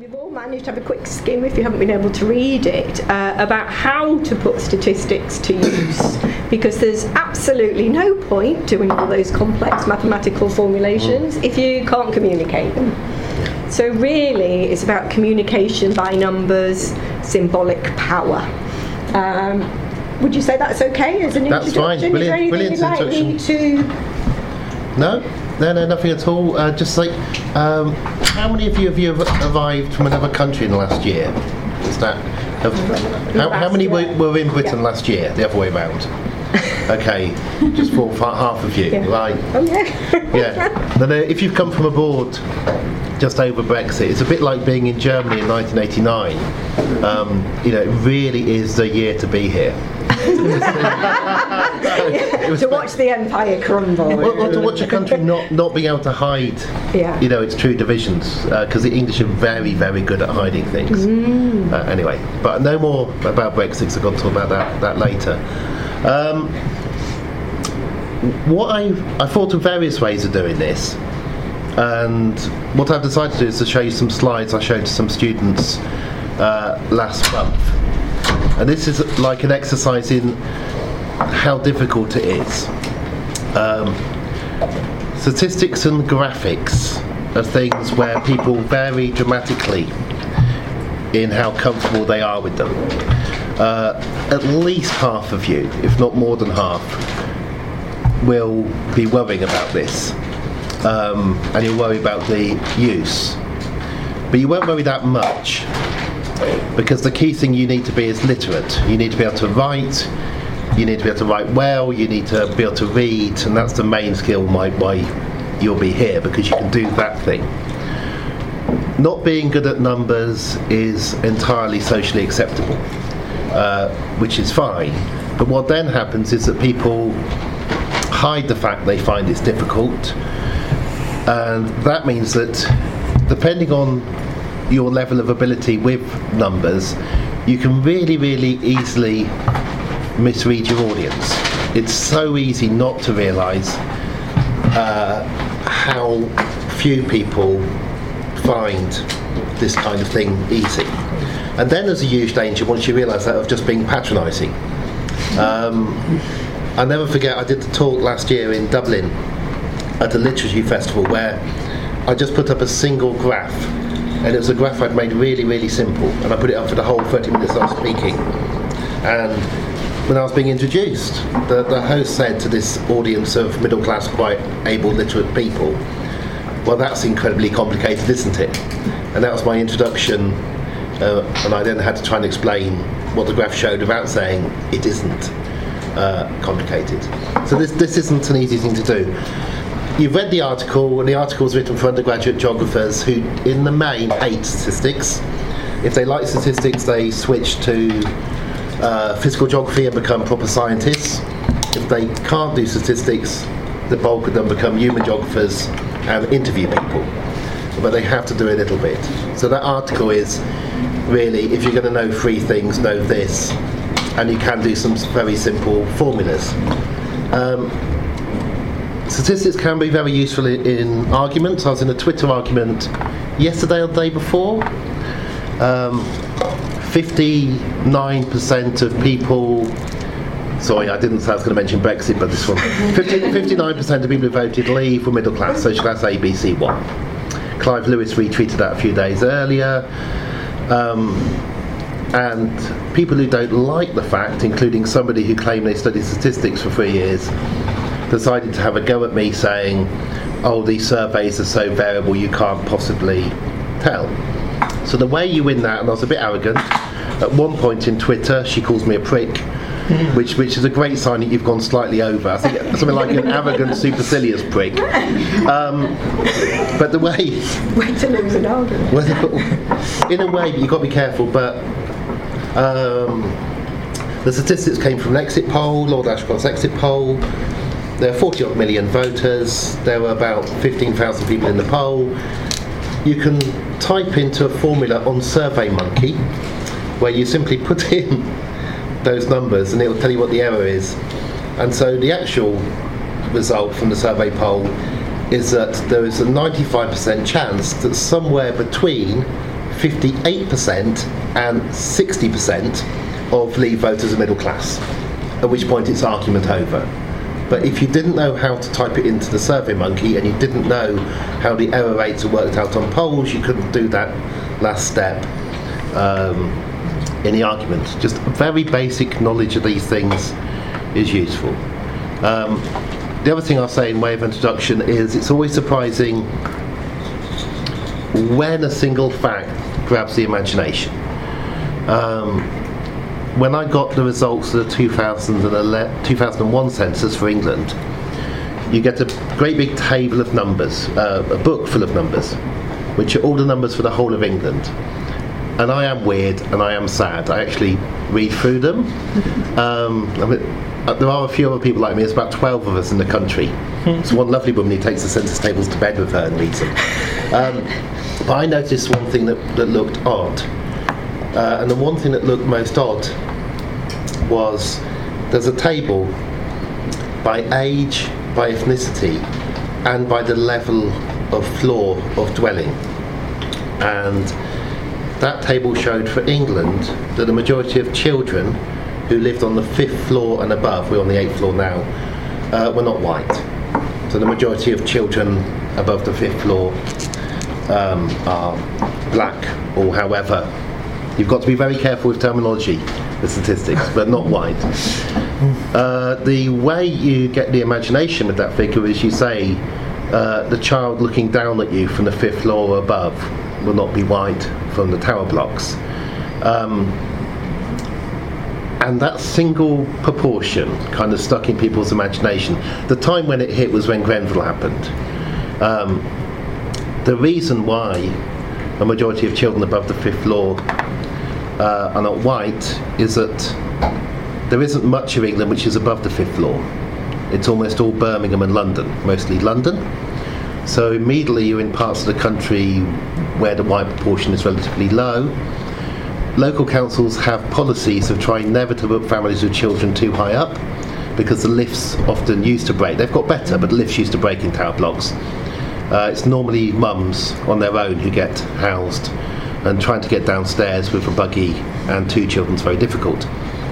We've all managed to have a quick skim, if you haven't been able to read it, about how to put statistics to use, because there's absolutely no point doing all those complex mathematical formulations if you can't communicate them. So really it's about communication by numbers, symbolic power. Would you say that's okay as an introduction? That's fine. Brilliant Is there anything you'd like me to... No, nothing at all. Just like, how many of you have arrived from another country in the last year? Is that? How many were in Britain last year? The other way around. Okay, just for half of you, right? Oh yeah. Yeah. Then if you've come from abroad just over Brexit, it's a bit like being in Germany in 1989. It really is the year to be here. To watch the empire crumble. Well, to watch a country not being able to hide, its true divisions, because the English are very, very good at hiding things. Anyway, but no more about Brexit, because I've got to talk about that later. I thought of various ways of doing this, and what I've decided to do is to show you some slides I showed to some students last month. And this is like an exercise in how difficult it is. Statistics and graphics are things where people vary dramatically in how comfortable they are with them. At least half of you, if not more than half, will be worrying about this. And you'll worry about the use. But you won't worry that much, because the key thing you need to be is literate. You need to be able to write, you need to be able to write well, you need to be able to read, and that's the main skill why you'll be here, because you can do that thing. Not being good at numbers is entirely socially acceptable, which is fine. But what then happens is that people hide the fact they find it's difficult, and that means that depending on your level of ability with numbers, you can really, really easily misread your audience. It's so easy not to realise how few people find this kind of thing easy. And then there's a huge danger once you realise that of just being patronising. I'll never forget, I did the talk last year in Dublin at a literature festival where I just put up a single graph, and it was a graph I'd made really, really simple, and I put it up for the whole 30 minutes I was speaking. And when I was being introduced, the host said to this audience of middle class, quite able, literate people, well, that's incredibly complicated, isn't it? And that was my introduction, and I then had to try and explain what the graph showed without saying it isn't complicated. So this isn't an easy thing to do. You've read the article, and the article is written for undergraduate geographers who, in the main, hate statistics. If they like statistics, they switch to physical geography and become proper scientists. If they can't do statistics, the bulk of them become human geographers and interview people. But they have to do a little bit. So that article is really, if you're going to know three things, know this. And you can do some very simple formulas. Statistics can be very useful in arguments. I was in a Twitter argument yesterday or the day before. 59% of people... Sorry, I didn't say I was going to mention Brexit, but this one. 59% of people who voted Leave were middle class, social class ABC1. Clive Lewis retweeted that a few days earlier. And people who don't like the fact, including somebody who claimed they studied statistics for 3 years, decided to have a go at me saying, oh, these surveys are so variable you can't possibly tell. So the way you win that, and I was a bit arrogant, at one point in Twitter she calls me a prick, which is a great sign that you've gone slightly over. I think something like an arrogant, supercilious prick. But the way... Way to lose an argument. In a way, you've got to be careful, but the statistics came from an exit poll, Lord Ashcroft's exit poll. There are 40 odd million voters. There were about 15,000 people in the poll. You can type into a formula on SurveyMonkey where you simply put in those numbers and it will tell you what the error is. And so the actual result from the survey poll is that there is a 95% chance that somewhere between 58% and 60% of Leave voters are middle class, at which point it's argument over. But if you didn't know how to type it into the SurveyMonkey and you didn't know how the error rates are worked out on polls, you couldn't do that last step in the argument. Just very basic knowledge of these things is useful. The other thing I'll say in way of introduction is it's always surprising when a single fact grabs the imagination. When I got the results of the 2001 census for England, you get a great big table of numbers, a book full of numbers, which are all the numbers for the whole of England. And I am weird and I am sad. I actually read through them. There are a few other people like me. There's about 12 of us in the country. So one lovely woman who takes the census tables to bed with her and reads them. But I noticed one thing that looked odd. And the one thing that looked most odd was there's a table by age, by ethnicity, and by the level of floor of dwelling. And that table showed for England that the majority of children who lived on the 5th floor and above, we're on the 8th floor now, were not white. So the majority of children above the 5th floor are black, or however. You've got to be very careful with terminology, the statistics, but not white. The way you get the imagination with that figure is you say the child looking down at you from the 5th floor or above will not be white from the tower blocks. And that single proportion kind of stuck in people's imagination. The time when it hit was when Grenfell happened. The reason why a majority of children above the 5th floor are not white is that there isn't much of England which is above the 5th floor. It's almost all Birmingham and London, mostly London. So immediately you're in parts of the country where the white proportion is relatively low. Local councils have policies of trying never to put families with children too high up, because the lifts often used to break. They've got better, but the lifts used to break in tower blocks. It's normally mums on their own who get housed, and trying to get downstairs with a buggy and 2 children is very difficult.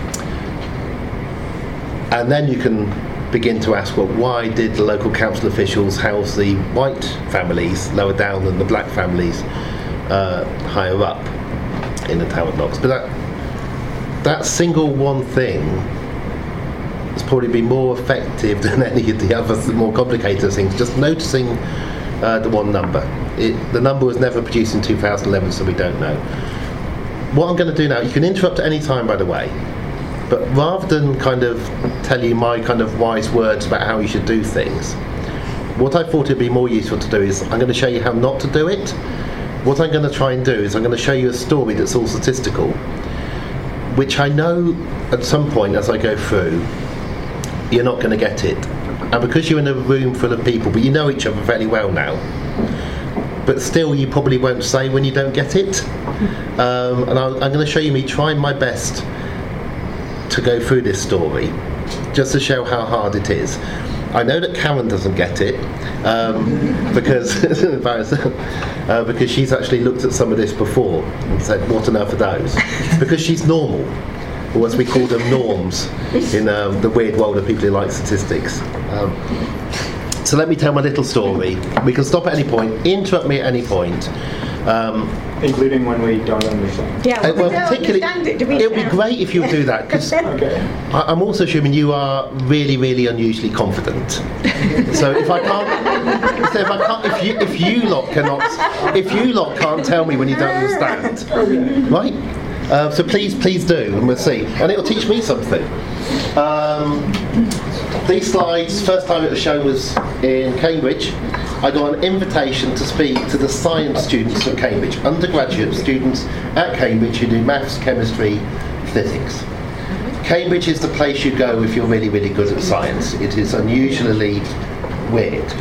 And then you can begin to ask, well, why did the local council officials house the white families lower down than the black families higher up in the tower blocks? But that single one thing has probably been more effective than any of the other more complicated things. Just noticing the one number. The number was never produced in 2011, so we don't know. What I'm going to do now, you can interrupt at any time, by the way, but rather than kind of tell you my kind of wise words about how you should do things, what I thought it'd be more useful to do is I'm going to show you how not to do it. What I'm going to try and do is I'm going to show you a story that's all statistical, which I know at some point as I go through, you're not going to get it. And because you're in a room full of people, but you know each other fairly well now, but still you probably won't say when you don't get it. And I'm going to show you me trying my best to go through this story, just to show how hard it is. I know that Karen doesn't get it, because she's actually looked at some of this before and said, what on earth are those? Because she's normal, or as we call them, norms, in the weird world of people who like statistics. So let me tell my little story. We can stop at any point, interrupt me at any point. Including when we don't understand. Yeah, well, we don't particularly, understand it would be great if you would do that, because Okay. I'm also assuming you are really, really unusually confident. So if you lot can't tell me when you don't understand, right? So please do, and we'll see, and it'll teach me something. These slides, first time it was shown was in Cambridge. I got an invitation to speak to the science students at Cambridge, undergraduate students at Cambridge who do maths, chemistry, physics. Cambridge is the place you go if you're really, really good at science. It is unusually weird.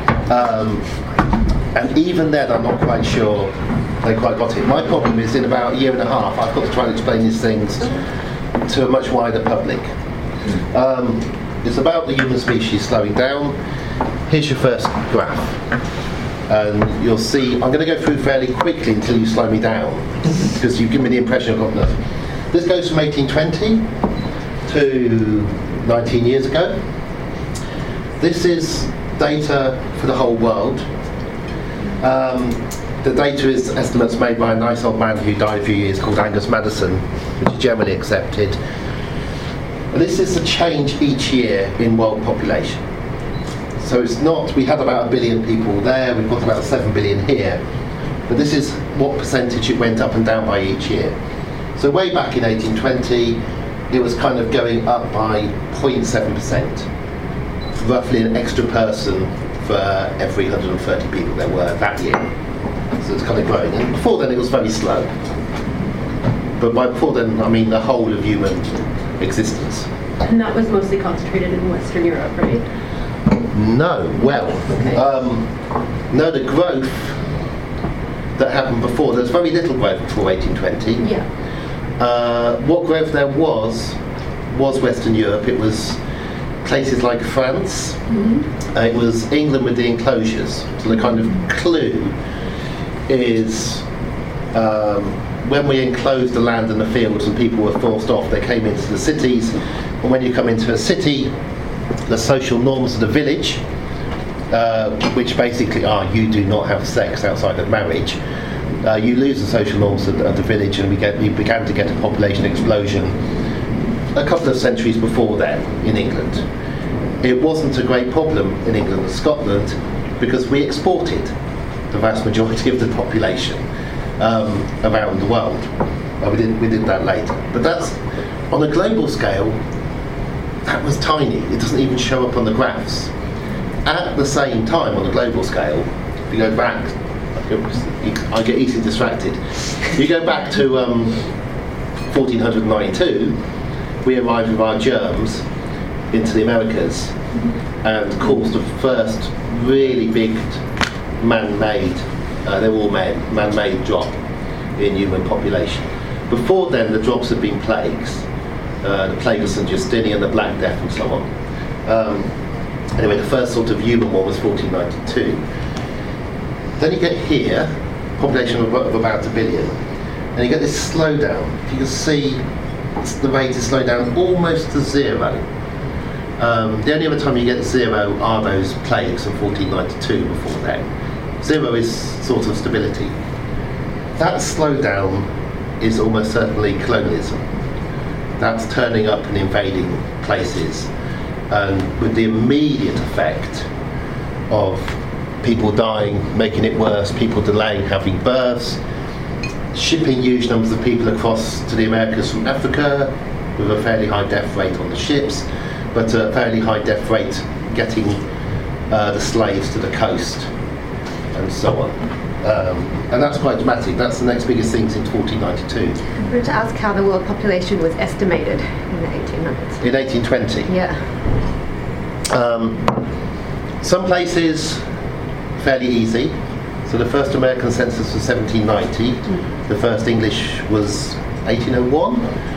And even then I'm not quite sure they quite got it. My problem is in about a year and a half I've got to try and explain these things to a much wider public. It's about the human species slowing down. Here's your first graph. And you'll see, I'm going to go through fairly quickly until you slow me down, because you give me the impression I've got enough. This goes from 1820 to 19 years ago. This is data for the whole world. The data is estimates made by a nice old man who died a few years called Angus Maddison, which is generally accepted. And this is the change each year in world population. So it's not, we had about 1 billion people there, we've got about 7 billion here, but this is what percentage it went up and down by each year. So way back in 1820, it was kind of going up by 0.7%, roughly an extra person for every 130 people there were that year. So it's kind of growing. And before then it was very slow. But by before then, I mean the whole of human existence. And that was mostly concentrated in Western Europe, right? No, well, Okay. no, the growth that happened before, there's very little growth before 1820. Yeah. What growth there was Western Europe. It was places like France. It was England with the enclosures. So the kind of clue is when we enclosed the land and the fields and people were forced off, they came into the cities. And when you come into a city, the social norms of the village, which basically are you do not have sex outside of marriage, you lose the social norms of the village, and we began to get a population explosion a couple of centuries before then in England. It wasn't a great problem in England and Scotland because we exported the vast majority of the population around the world. We did that later. But that's, on a global scale, that was tiny. It doesn't even show up on the graphs. At the same time, on a global scale, if you go back, I get easily distracted. You go back to 1492, we arrived with our germs into the Americas and caused the first really big man-made, they were all man-made drop in human population. Before then, the drops had been plagues. The plague of St. Justinian, the Black Death and so on. Anyway, the first sort of human one was 1492. Then you get here, population of about 1 billion, and you get this slowdown. You can see the rate is slowed down almost to zero. The only other time you get zero are those plagues of 1492 before then. Zero is sort of stability. That slowdown is almost certainly colonialism. That's turning up and invading places, and with the immediate effect of people dying, making it worse, people delaying having births, shipping huge numbers of people across to the Americas from Africa with a fairly high death rate on the ships, but a fairly high death rate getting the slaves to the coast and so on. And that's quite dramatic. That's the next biggest thing since 1492. I wanted to ask how the world population was estimated in the 1800s. In 1820. Yeah. Some places fairly easy. So the first American census was 1790. The first English was 1801.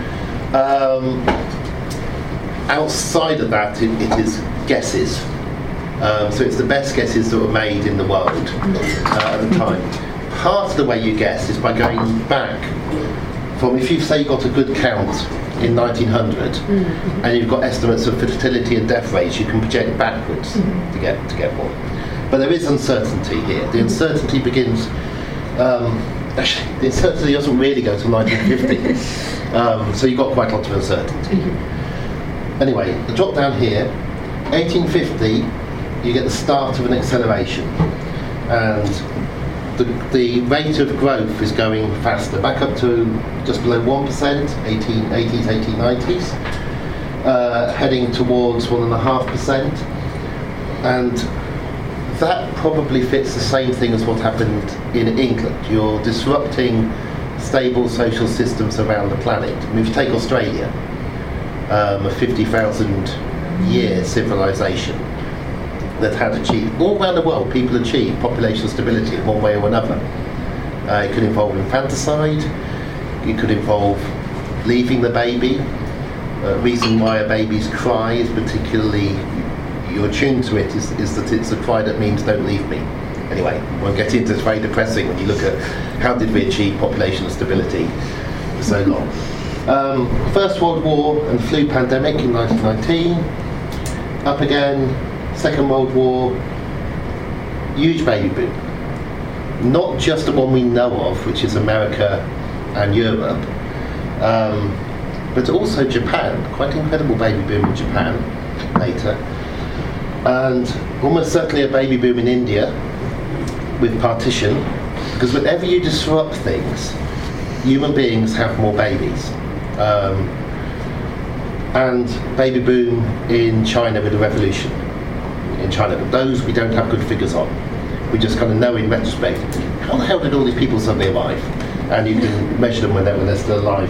Outside of that, it is guesses. So it's the best guesses that were made in the world at the time. Part of the way you guess is by going back from, if you say you got a good count in 1900 and you've got estimates of fertility and death rates, you can project backwards to get one. But there is uncertainty here. The uncertainty begins, actually the uncertainty doesn't really go to 1950. So you've got quite a lot of uncertainty. Anyway, the drop down here, 1850, you get the start of an acceleration, and the rate of growth is going faster, back up to just below 1%, 1880s, 1890s, heading towards 1.5%, and that probably fits the same thing as what happened in England. You're disrupting stable social systems around the planet. I mean, if you take Australia, a 50,000 year civilization that had achieved, all around the world people achieve population stability in one way or another. It could involve infanticide, it could involve leaving the baby. Reason why a baby's cry is particularly, you're attuned to it, is that it's a cry that means don't leave me. anyway, won't get into it. It's very depressing when you look at how did we achieve population stability for so long. First World War and flu pandemic in 1919. Up again, Second World War, huge baby boom. Not just the one we know of, which is America and Europe, but also Japan. Quite incredible baby boom in Japan later. And almost certainly a baby boom in India with partition, because whenever you disrupt things, human beings have more babies. And baby boom in China with the revolution in China, but those we don't have good figures on. We just kind of know in retrospect, how the hell did all these people suddenly arrive? And you can measure them when they're still alive.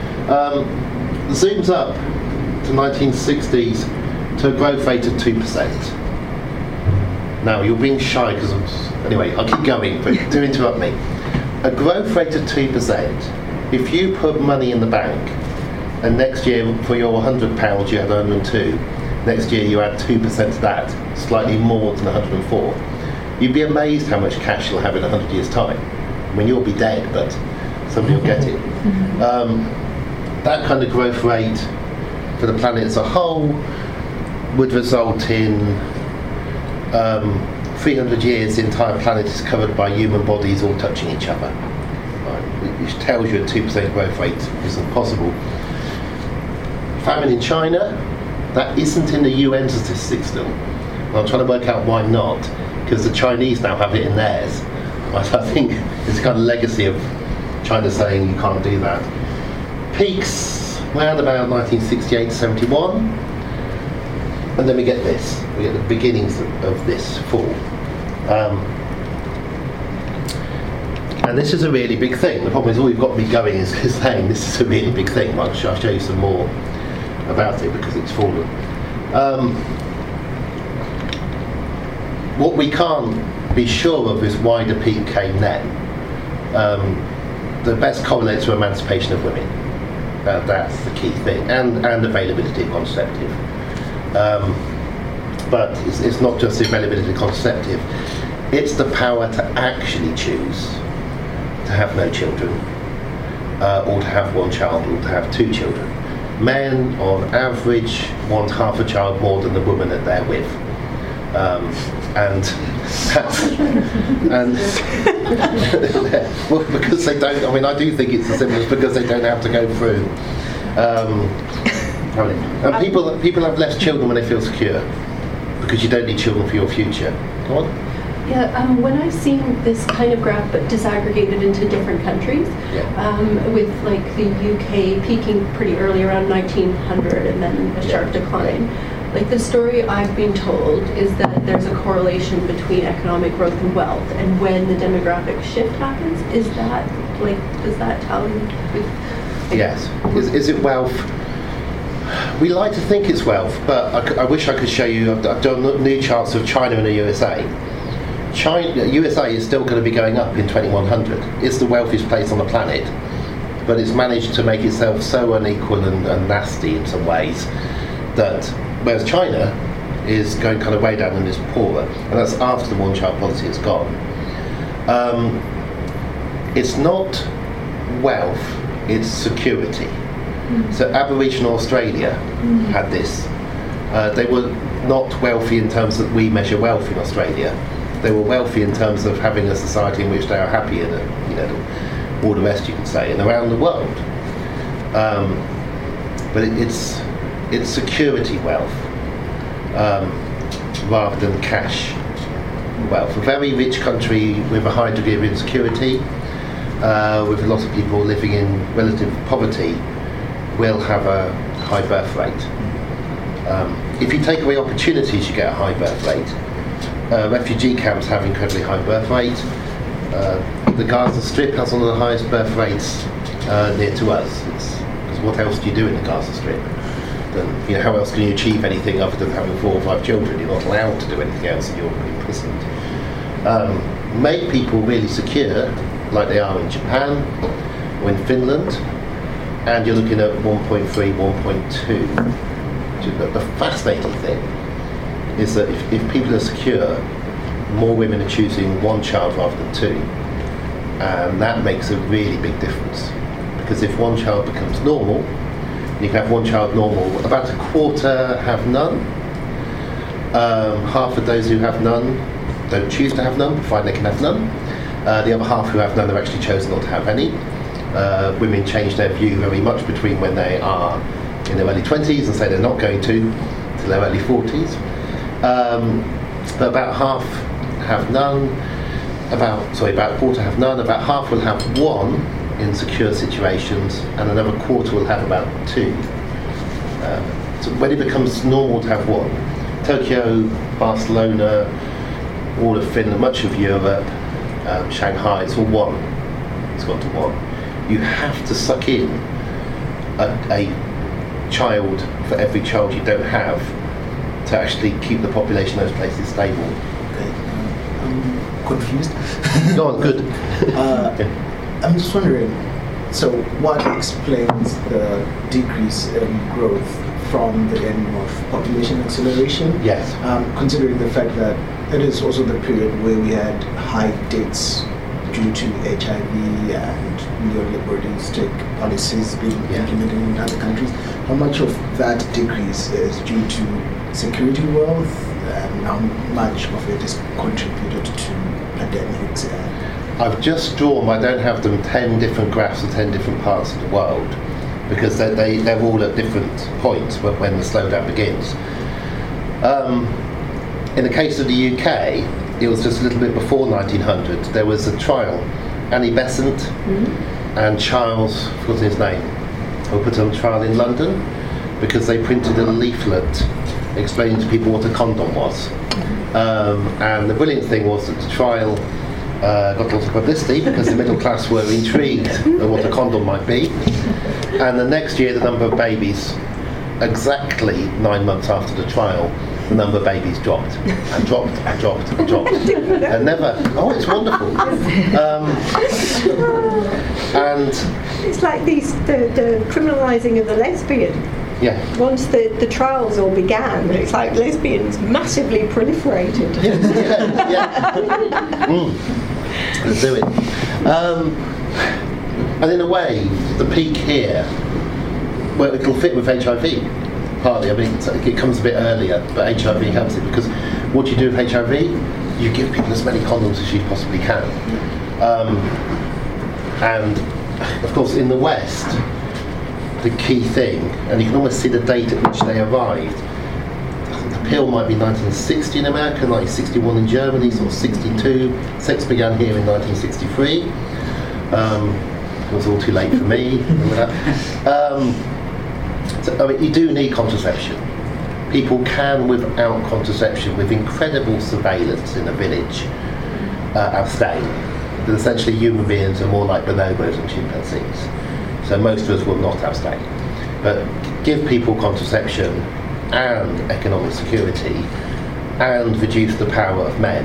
Zooms up to 1960s to a growth rate of 2%. Now you're being shy because anyway, I'll keep going, but do interrupt me. A growth rate of 2%, if you put money in the bank and next year for your £100 you had 102, next year you add 2% to that, slightly more than 104, you'd be amazed how much cash you'll have in 100 years' time. I mean, you'll be dead, but somebody will get it. That kind of growth rate for the planet as a whole would result in 300 years the entire planet is covered by human bodies all touching each other. Which tells you a 2% growth rate isn't possible. Famine in China, that isn't in the UN statistics still. I'm trying to work out why not, because the Chinese now have it in theirs. I think it's a kind of legacy of China saying you can't do that. Peaks around about 1968-71, and then we get this. We get the beginnings of this fall. And this is a really big thing. The problem is all we've got me going is saying this is a really big thing. I'll show you some more about it because it's fallen. What we can't be sure of is why the peak came then. The best correlates to emancipation of women. That's the key thing, and availability of contraceptive. But it's not just the availability of contraceptive, it's the power to actually choose to have no children, or to have one child, or to have two children. Men, on average, want half a child more than the woman that they're with. Well, because they don't. I mean, I do think it's as simple as because they don't have to go through. And people have less children when they feel secure, because you don't need children for your future. Go on. Yeah, when I've seen this kind of graph but disaggregated into different countries, with like the UK peaking pretty early around 1900 and then a sharp decline, like the story I've been told is that there's a correlation between economic growth and wealth, and when the demographic shift happens, is that like, does that tell you? Yes. Is it wealth? We like to think it's wealth, but I wish I could show you. I've done new charts of China and the USA. USA is still going to be going up in 2100. It's the wealthiest place on the planet, but it's managed to make itself so unequal and nasty in some ways that, whereas China is going kind of way down and is poorer, and that's after the one-child policy has gone. It's not wealth, it's security. So Aboriginal Australia had this. They were not wealthy in terms that we measure wealth in Australia. They were wealthy in terms of having a society in which they are happy, and all the rest you can say, and around the world. But it's security wealth rather than cash wealth. A very rich country with a high degree of insecurity, with a lot of people living in relative poverty, will have a high birth rate. If you take away opportunities, you get a high birth rate. Refugee camps have incredibly high birth rate. The Gaza Strip has one of the highest birth rates near to us. Because what else do you do in the Gaza Strip? How else can you achieve anything other than having 4 or 5 children? You're not allowed to do anything else, and you're imprisoned. Make people really secure, like they are in Japan or in Finland, and you're looking at 1.3, 1.2. The fascinating thing is that if people are secure, more women are choosing one child rather than two. And that makes a really big difference. Because if one child becomes normal, you can have one child normal, about a quarter have none. Half of those who have none don't choose to have none, provided they can have none. The other half who have none have actually chosen not to have any. Women change their view very much between when they are in their early 20s and say they're not going to till their early 40s. But about half have none, about a quarter have none, about half will have one in secure situations, and another quarter will have about two. So when it becomes normal to have one, Tokyo, Barcelona, all of Finland, much of Europe, Shanghai, it's all one. It's gone to one. You have to suck in a child for every child you don't have to actually keep the population of those places stable. Okay. I'm confused. Go on, good. I'm just wondering, so what explains the decrease in growth from the end of population acceleration? Yes. Considering the fact that it is also the period where we had high deaths due to HIV and neoliberalistic policies being implemented in other countries. How much of that decrease is due to security wealth, and how much of it is contributed to pandemics? I've just drawn, I don't have them, 10 different graphs of 10 different parts of the world, because they're all at different points when the slowdown begins. In the case of the UK, it was just a little bit before 1900. There was a trial. Annie Besant and Charles, what's his name, were put on trial in London because they printed a leaflet explaining to people what a condom was. And the brilliant thing was that the trial got lots of publicity because the middle class were intrigued at what a condom might be. And the next year, the number of babies, exactly 9 months after the trial, the number of babies dropped and dropped and dropped and dropped and never. Oh, it's wonderful. And it's like the criminalising of the lesbian. yeah, Once the trials all began, it's like lesbians massively proliferated. Let's do it. And in a way, the peak here, well, it'll fit with HIV. Partly, I mean, it comes a bit earlier, but HIV helps it because what you do with HIV, you give people as many condoms as you possibly can. And of course, in the West, the key thing, and you can almost see the date at which they arrived. The pill might be 1960 in America, 1961 in Germany, sort of 62. Sex began here in 1963. It was all too late for me. Remember that? So, I mean, you do need contraception. People can, without contraception, with incredible surveillance in a village, abstain. But essentially, human beings are more like bonobos and chimpanzees. So most of us will not abstain. But give people contraception and economic security, and reduce the power of men,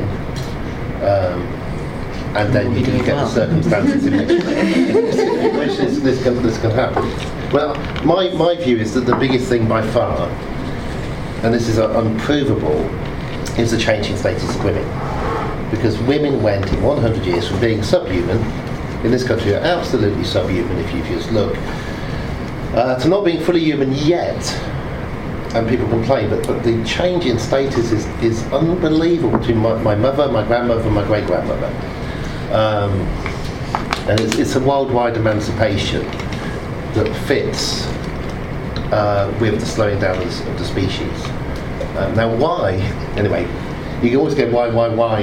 and then you can get the circumstances in which this can happen. Well, my view is that the biggest thing by far, and this is unprovable, is the changing status of women. Because women went in 100 years from being subhuman, in this country are absolutely subhuman if you just look, to not being fully human yet. And people complain, but the change in status is unbelievable between my mother, my grandmother, and my great-grandmother. And it's a worldwide emancipation that fits with the slowing down of the species. Now, why? Anyway, you can always go, why?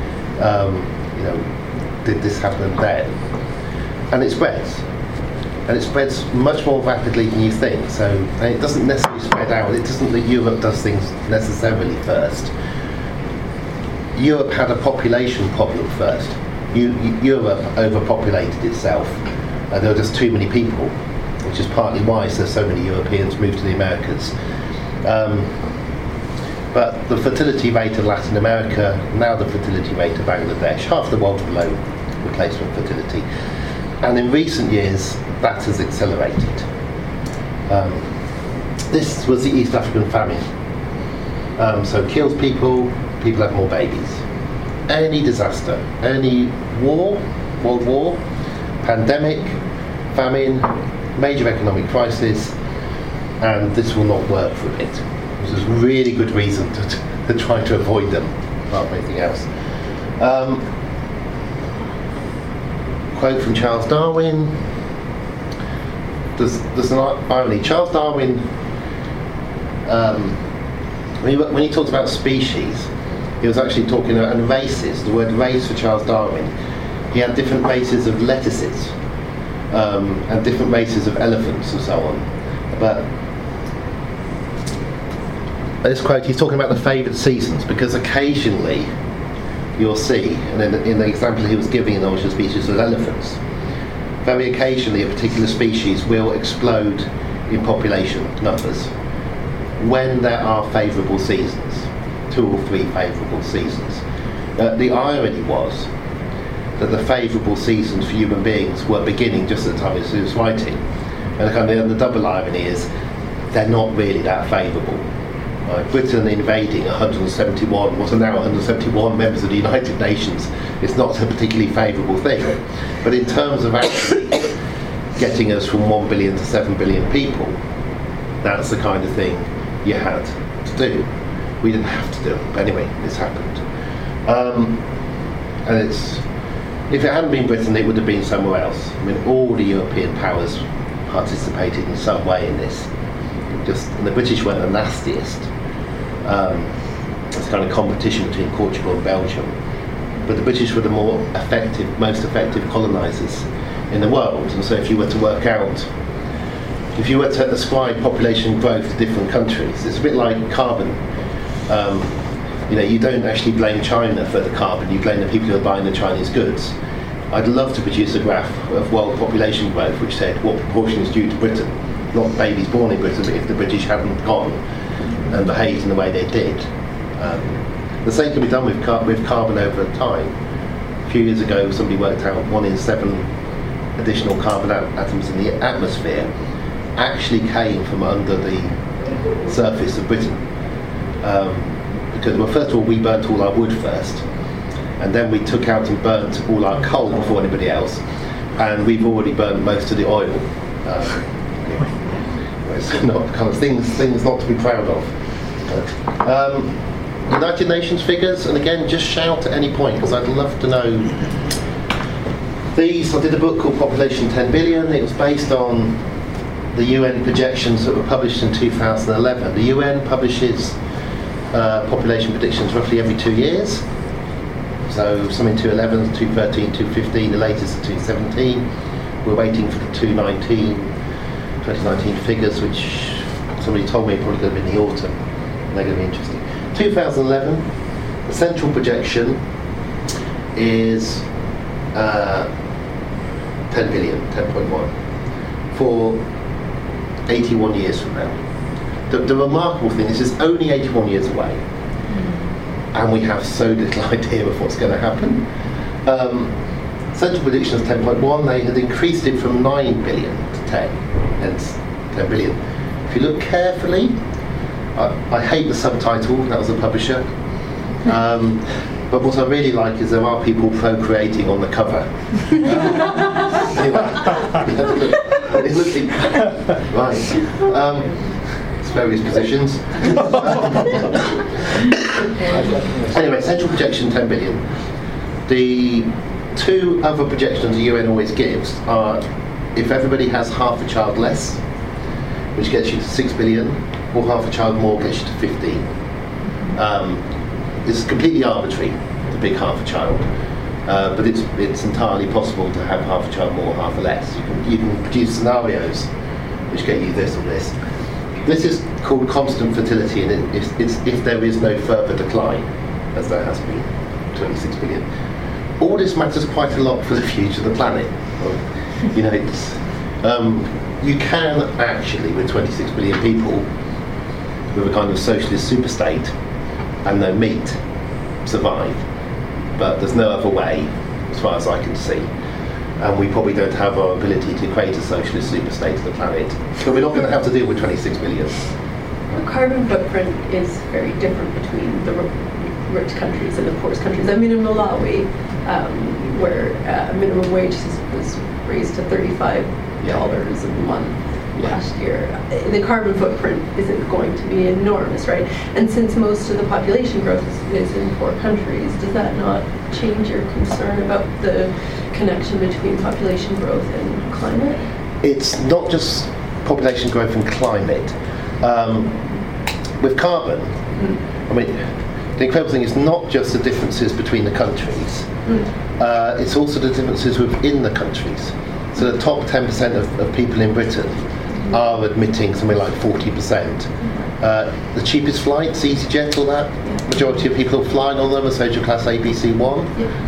Did this happen then? And it spreads. And it spreads much more rapidly than you think. So it doesn't necessarily spread out. It doesn't that Europe does things necessarily first. Europe had a population problem first. Europe overpopulated itself. There were just too many people, which is partly why so many Europeans moved to the Americas. But the fertility rate of Latin America, now the fertility rate of Bangladesh, half the world's below replacement fertility. And in recent years, that has accelerated. This was the East African famine. So it kills people have more babies. any disaster, any war, world war, pandemic, famine, major economic crisis, and this will not work for a bit. There's really good reason to try to avoid them, apart from anything else. Quote from Charles Darwin. There's an irony. Charles Darwin, when he talks about species, he was actually talking about and races. The word race for Charles Darwin. He had different races of lettuces and different races of elephants and so on. But this quote, he's talking about the favoured seasons, because occasionally you'll see, and in the example he was giving in Origin of Species with elephants, very occasionally a particular species will explode in population numbers when there are favourable seasons, 2 or 3 favourable seasons. The irony was that the favourable seasons for human beings were beginning just at the time he was writing, and the double irony is they're not really that favourable. Britain invading 171, what are now 171 members of the United Nations, is not a particularly favourable thing. But in terms of actually getting us from 1 billion to 7 billion people, that's the kind of thing you had to do. We didn't have to do it, but anyway, this happened. And if it hadn't been Britain, it would have been somewhere else. I mean, all the European powers participated in some way in this. And the British weren't the nastiest. It's kind of competition between Portugal and Belgium. But the British were the most effective colonisers in the world. And so if you were to ascribe population growth to different countries, it's a bit like carbon. You don't actually blame China for the carbon, you blame the people who are buying the Chinese goods. I'd love to produce a graph of world population growth which said what proportion is due to Britain. Not babies born in Britain, but if the British hadn't gone and behaved in the way they did. The same can be done with carbon over time. A few years ago, somebody worked out 1 in 7 additional carbon atoms in the atmosphere actually came from under the surface of Britain. Because, well, first of all, we burnt all our wood first, and then we took out and burnt all our coal before anybody else, and we've already burnt most of the oil. It's not kind of things not to be proud of. United Nations figures, and again, just shout at any point because I'd love to know these. I did a book called Population 10 Billion. It was based on the UN projections that were published in 2011. The UN publishes population predictions roughly every 2 years. So some in 2011, 2013, 2015, the latest is 2017. We're waiting for the 2019 figures, which somebody told me are probably going to be in the autumn. They're going to be interesting. 2011, the central projection is 10 billion, 10.1, for 81 years from now. The remarkable thing is it's only 81 years away, and we have so little idea of what's going to happen. Central prediction is 10.1. They had increased it from 9 billion to 10, hence 10 billion. If you look carefully, I hate the subtitle, that was the publisher. But what I really like is there are people procreating on the cover. It's looking right. It's various positions. Anyway, central projection 10 billion. The 2 other projections the UN always gives are if everybody has half a child less, which gets you to 6 billion, or half a child more gets you to 15. It's completely arbitrary, the big half a child, but it's entirely possible to have half a child more, half a less. You can produce scenarios which get you this or this. This is called constant fertility, and it's if there is no further decline, as there has been, 26 billion. All this matters quite a lot for the future of the planet. You know, you can actually, with 26 billion people, with a kind of socialist superstate and no meat, survive. But there's no other way, as far as I can see. And we probably don't have our ability to create a socialist superstate of the planet. So we're not going to have to deal with 26 billion. The carbon footprint is very different between the rich countries and the poorest countries. I mean, in Malawi, where minimum wage was raised to $35 a month last year, the carbon footprint isn't going to be enormous, right? And since most of the population growth is in poor countries, does that not change your concern about the connection between population growth and climate? It's not just population growth and climate. With carbon, I mean, the incredible thing is not just the differences between the countries, it's also the differences within the countries. So the top 10% of people in Britain are admitting something like 40%. The cheapest flights, EasyJet, all that, majority of people flying on them are social class ABC1.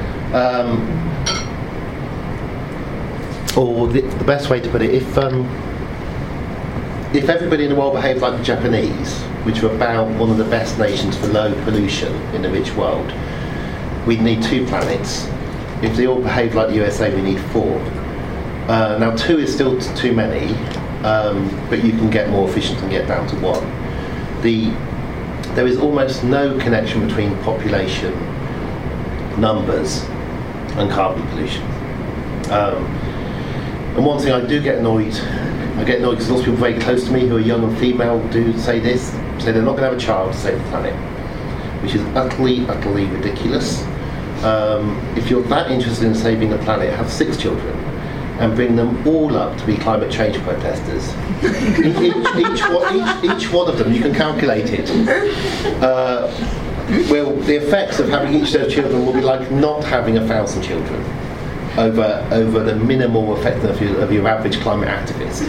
Or the best way to put it, if everybody in the world behaved like the Japanese, which are about one of the best nations for low pollution in the rich world, we'd need 2 planets. If they all behaved like the USA, we need 4. Now 2 is still too many, but you can get more efficient and get down to 1. There is almost no connection between population numbers and carbon pollution. And one thing I do get annoyed, because lots of people very close to me who are young and female do say this, say they're not going to have a child to save the planet, which is utterly, utterly ridiculous. If you're that interested in saving the planet, have 6 children and bring them all up to be climate change protesters. each one of them, you can calculate it. Well, the effects of having each of those children will be like not having 1,000 children over the minimal effect of your average climate activist.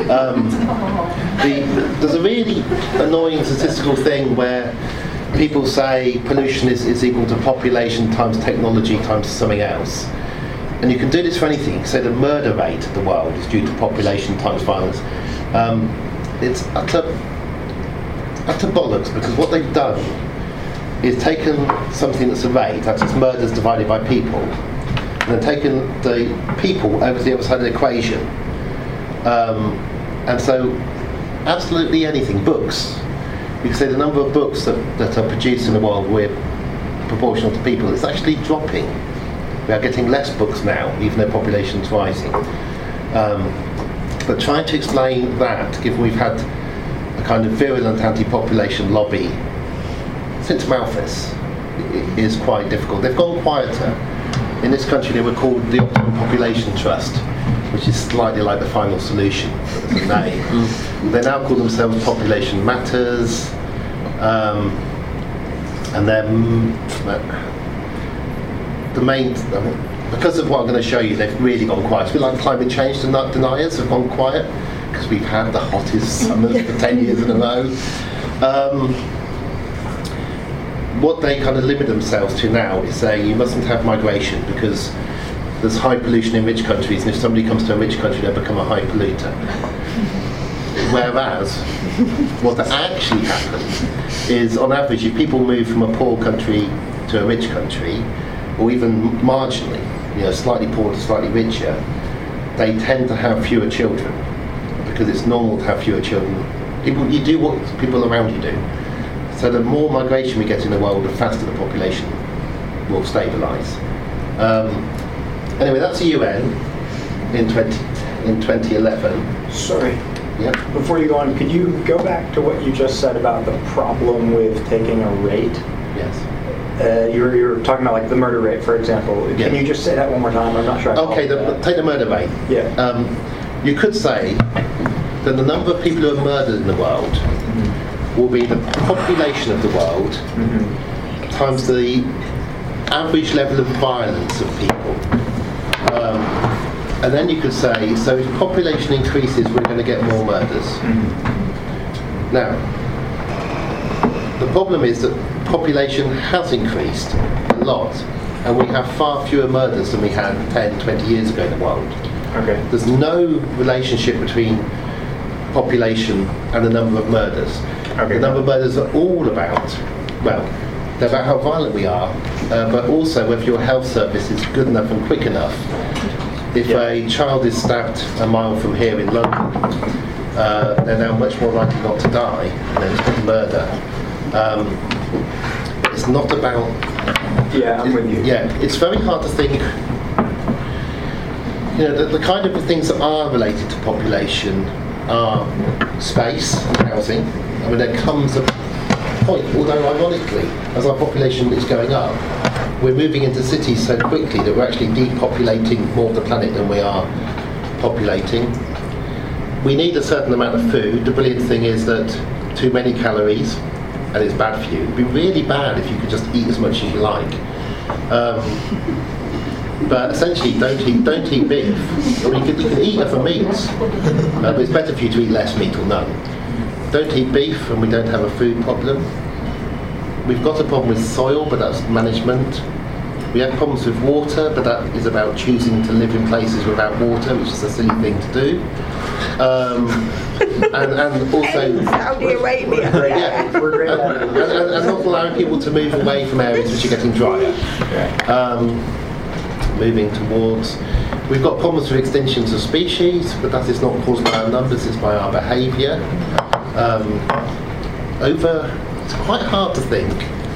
There's a really annoying statistical thing where people say pollution is equal to population times technology times something else. And you can do this for anything. You can say the murder rate of the world is due to population times violence. It's utter bollocks, because what they've done is taken something that's a rate, that's just murders divided by people, and then taken the people over to the other side of the equation. And so absolutely anything, books. You can say the number of books that are produced in the world with proportional to people, it's actually dropping. We are getting less books now, even though population's rising. But trying to explain that, given we've had a kind of virulent anti-population lobby since Malthus, is quite difficult. They've gone quieter. In this country they were called the Optimum Population Trust, which is slightly like the Final Solution as a name. They now call themselves Population Matters, and they're the main, because of what I'm going to show you, they've really gone quiet. It's a bit like climate change deniers have gone quiet, because we've had the hottest summers for 10 years in a row. What they kind of limit themselves to now is saying you mustn't have migration because there's high pollution in rich countries, and if somebody comes to a rich country, they become a high polluter. Whereas, what actually happens is, on average, if people move from a poor country to a rich country, or even marginally, slightly poor to slightly richer, they tend to have fewer children, because it's normal to have fewer children. You do what people around you do. So the more migration we get in the world, the faster the population will stabilise. Anyway, that's the UN in 2011. Sorry. Yeah. Before you go on, could you go back to what you just said about the problem with taking a rate? Yes. You were talking about like the murder rate, for example. Can you just say that one more time? I'm not sure. Okay, take the murder rate. Yeah. You could say that the number of people who are murdered in the world will be the population of the world times the average level of violence of people. And then you could say, so if population increases, we're going to get more murders. Now, the problem is that population has increased a lot, and we have far fewer murders than we had 10, 20 years ago in the world. Okay. There's no relationship between population and the number of murders. Okay. The number of murders are all about, they're about how violent we are, but also whether your health service is good enough and quick enough. If a child is stabbed a mile from here in London, they're now much more likely not to die than to murder. It's not about. Yeah, I'm with you. Yeah, it's very hard to think. You know, the kind of things that are related to population are space and housing. I mean, there comes a point, although ironically, as our population is going up, we're moving into cities so quickly that we're actually depopulating more of the planet than we are populating. We need a certain amount of food. The brilliant thing is that too many calories, and it's bad for you. It'd be really bad if you could just eat as much as you like. But essentially, don't eat beef. I mean, you can eat other meats, but it's better for you to eat less meat or none. Don't eat beef, and we don't have a food problem. We've got a problem with soil, but that's management. We have problems with water, but that is about choosing to live in places without water, which is a silly thing to do. And also Saudi Arabia. yeah, We're great at it. and not allowing people to move away from areas which are getting drier. Moving towards, we've got problems with extinctions of species, but that is not caused by our numbers, it's by our behaviour. It's quite hard to think.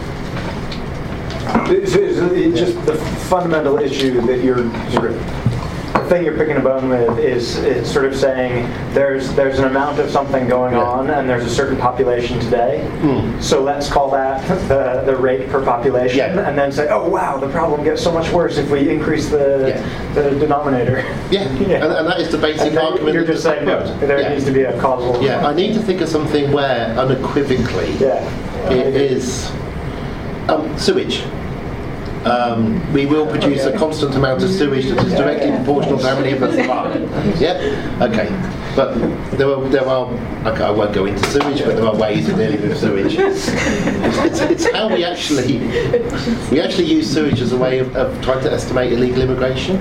It's just the fundamental issue that you're sort of, the thing you're picking a bone with is sort of saying there's an amount of something going on and there's a certain population today. So let's call that the rate per population, and then say, oh wow, the problem gets so much worse if we increase the denominator. And that is the basic argument. You're just saying no, there needs to be a causal. I need to think of something where unequivocally it is sewage. We will produce a constant amount of sewage that is directly proportional to how many of us there are. Okay. But there are. Okay, I won't go into sewage, but there are ways of dealing with sewage. It's how we actually use sewage as a way of trying to estimate illegal immigration.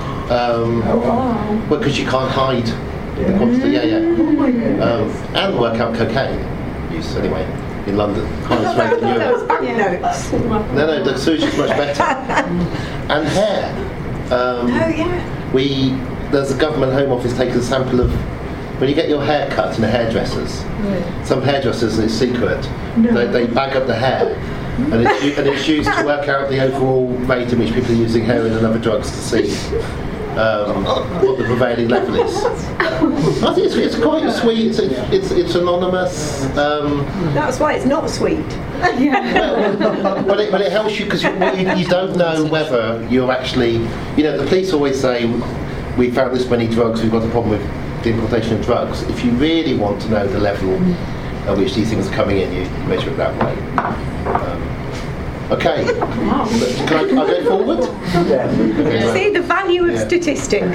Because you can't hide the quantity. And work out cocaine use anyway. In London, highest rate in Europe. No, the sewage is much better. And hair. There's a government home office taking a sample of when you get your hair cut in a hairdresser's. Some hairdressers, and it's secret, they bag up the hair, and it's used to work out the overall rate in which people are using heroin and other drugs to see what the prevailing level is. I think it's quite sweet. It's anonymous. That's why it's not sweet. But it helps you because you don't know whether you're actually. You know, the police always say we found this many drugs. We've got a problem with the importation of drugs. If you really want to know the level at which these things are coming in, you measure it that way. Okay. Can I go forward? Yeah. See the value of statistics.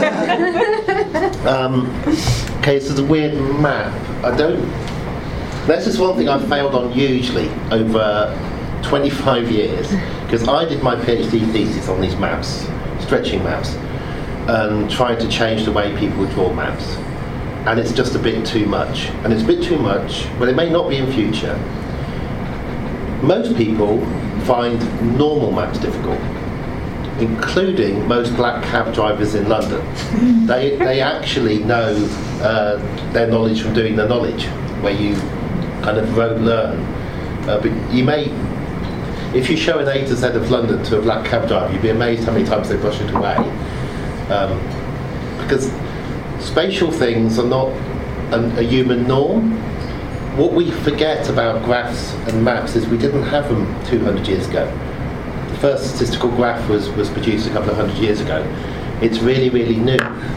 Okay, this is a weird map. This is one thing I've failed on hugely over 25 years, because I did my PhD thesis on these maps, stretching maps, and trying to change the way people draw maps. And it's just a bit too much. And it's a bit too much, but it may not be in future. Most people find normal maps difficult, including most black cab drivers in London. They actually know their knowledge from doing the knowledge, where you kind of learn. But you may, if you show an A to Z of London to a black cab driver, you'd be amazed how many times they brush it away. Because spatial things are not a human norm. What we forget about graphs and maps is we didn't have them 200 years ago. The first statistical graph was produced a couple of hundred years ago. It's really, really new.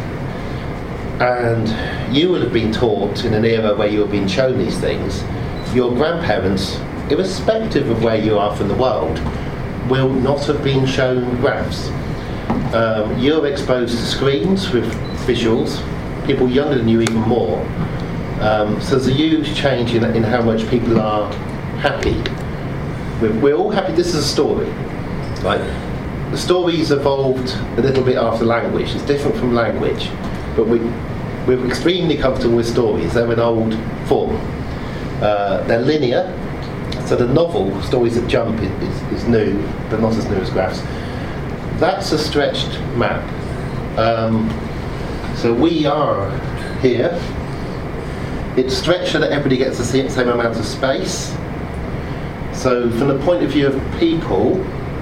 And you will have been taught in an era where you have been shown these things. Your grandparents, irrespective of where you are from the world, will not have been shown graphs. You're exposed to screens with visuals, people younger than you even more. So there's a huge change in how much people are happy. We're all happy. This is a story. Right? The story's evolved a little bit after language. It's different from language, but we're extremely comfortable with stories. They're an old form. They're linear. So the novel, stories that jump, is new, but not as new as graphs. That's a stretched map. So we are here. It's stretched so that everybody gets the same amount of space. So from the point of view of people,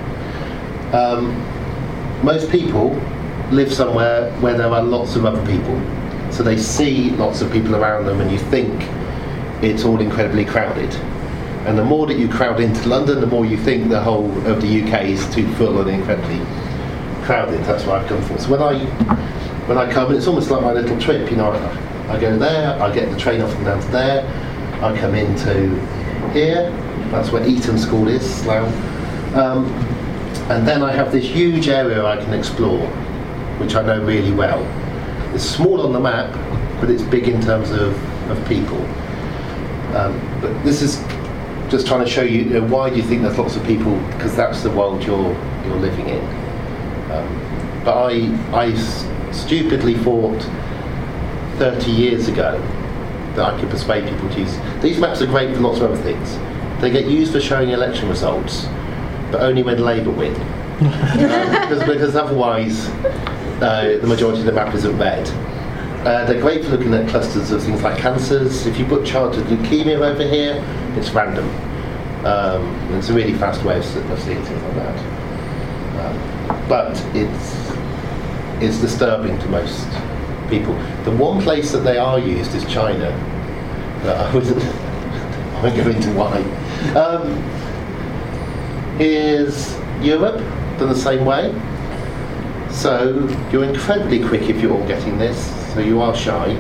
most people live somewhere where there are lots of other people. So they see lots of people around them and you think it's all incredibly crowded. And the more that you crowd into London, the more you think the whole of the UK is too full and incredibly crowded. That's where I've come from. So when I come, it's almost like my little trip, you know. I go there, I get the train off and down to there, I come into here, that's where Eton School is, Slough. And then I have this huge area I can explore, which I know really well. It's small on the map, but it's big in terms of people. But this is just trying to show you, you know, why do you think there's lots of people? Because that's the world you're living in. But I stupidly thought 30 years ago that I could persuade people to use. These maps are great for lots of other things. They get used for showing election results, but only when Labour win. Because otherwise the majority of the map isn't red. They're great for looking at clusters of things like cancers. If you put charge of leukemia over here, it's random. And it's a really fast way of seeing things like that. But it's disturbing to most people. The one place that they are used is China. I won't go into why. Here's Europe, done the same way. So you're incredibly quick if you're all getting this, so you are shy.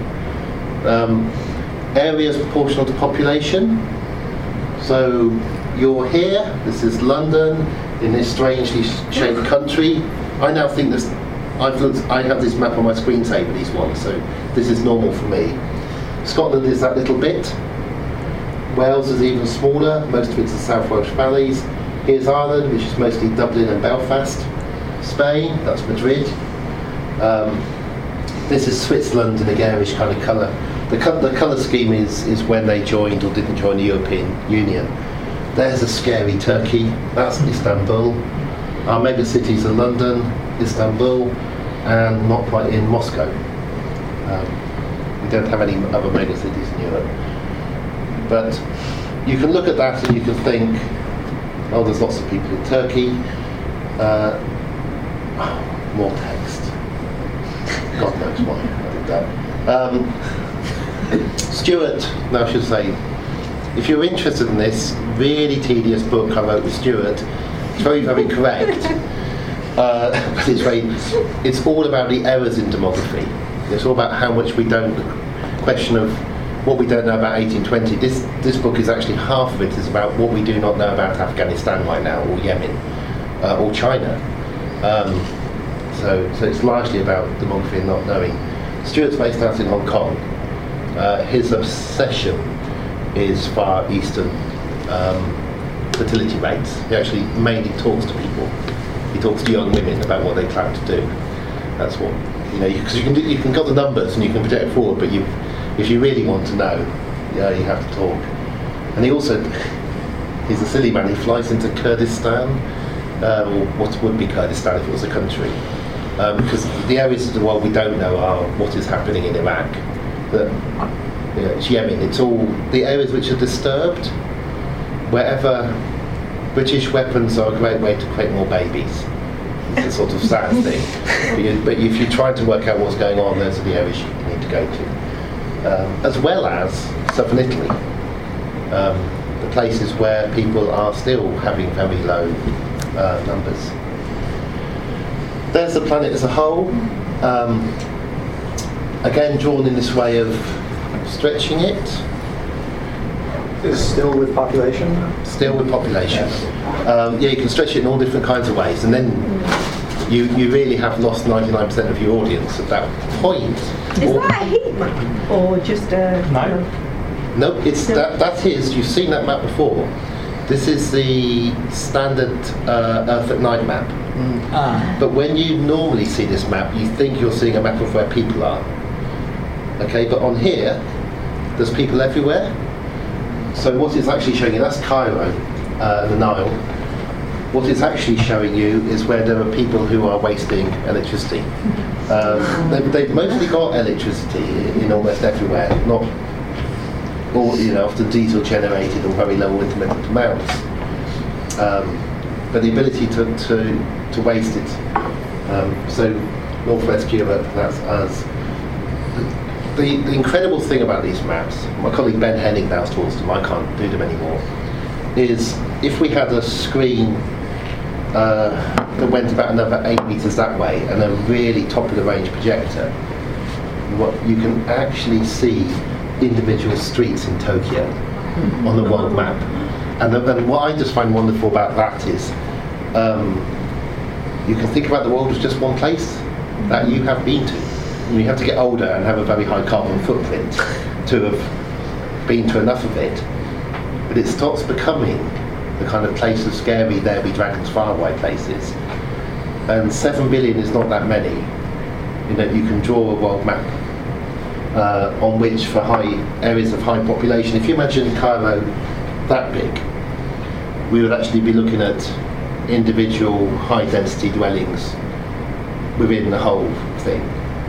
Areas proportional to population. So you're here, this is London, in this strangely shaped country. I now think this, I have this map on my screensaver, these ones, so this is normal for me. Scotland is that little bit. Wales is even smaller, most of it's the South Welsh valleys. Here's Ireland, which is mostly Dublin and Belfast. Spain, that's Madrid. This is Switzerland in a garish kind of colour. The colour scheme is when they joined or didn't join the European Union. There's a scary Turkey, that's Istanbul. Our mega cities are London, Istanbul, and not quite in Moscow. We don't have any other mega cities in Europe. But you can look at that and you can think, oh, there's lots of people in Turkey. More text. God knows why I did that. Stuart, now I should say, if you're interested in this really tedious book I wrote with Stuart, it's very, very correct. But it's all about the errors in demography. It's all about how much we don't, question of what we don't know about 1820. This book is actually, half of it is about what we do not know about Afghanistan right now, or Yemen, or China. So it's largely about demography and not knowing. Stuart's based out in Hong Kong. His obsession is Far Eastern fertility rates. He actually mainly talks to people. He talks to young women about what they plan to do. That's what, you know, because you can got the numbers and you can project forward, but if you really want to know, yeah, you have to talk. And he also, he's a silly man. He flies into Kurdistan, or what would be Kurdistan if it was a country. Because the areas of the world we don't know are what is happening in Iraq, it's Yemen, it's all the areas which are disturbed, wherever British weapons are a great way to create more babies. It's a sort of sad thing. But if you're trying to work out what's going on, those are the areas you need to go to. As well as southern Italy, the places where people are still having very low numbers. There's the planet as a whole, again drawn in this way of stretching it. Is still with population? Still with population. Yeah, you can stretch it in all different kinds of ways, and then you really have lost 99% of your audience at that point. Is that a heat map or just a? No, it's that is. You've seen that map before. This is the standard Earth at night map. But when you normally see this map, you think you're seeing a map of where people are. Okay, but on here, there's people everywhere. So what it's actually showing you, that's Cairo, the Nile. What it's actually showing you is where there are people who are wasting electricity. They've mostly got electricity in almost everywhere, not all, often diesel generated or very low intermittent amounts. but the ability to waste it. So Northwest Europe, that's us. The incredible thing about these maps, my colleague Ben Henning now talks them, I can't do them anymore, is if we had a screen that went about another 8 meters that way and a really top of the range projector, what you can actually see individual streets in Tokyo on the world map. And what I just find wonderful about that is you can think about the world as just one place that you have been to. You have to get older and have a very high carbon footprint to have been to enough of it. But it starts becoming the kind of place of scary, there be dragons, faraway places. And 7 billion is not that many. You know, you can draw a world map on which, for high areas of high population, if you imagine Cairo that big, we would actually be looking at individual high density dwellings within the whole thing.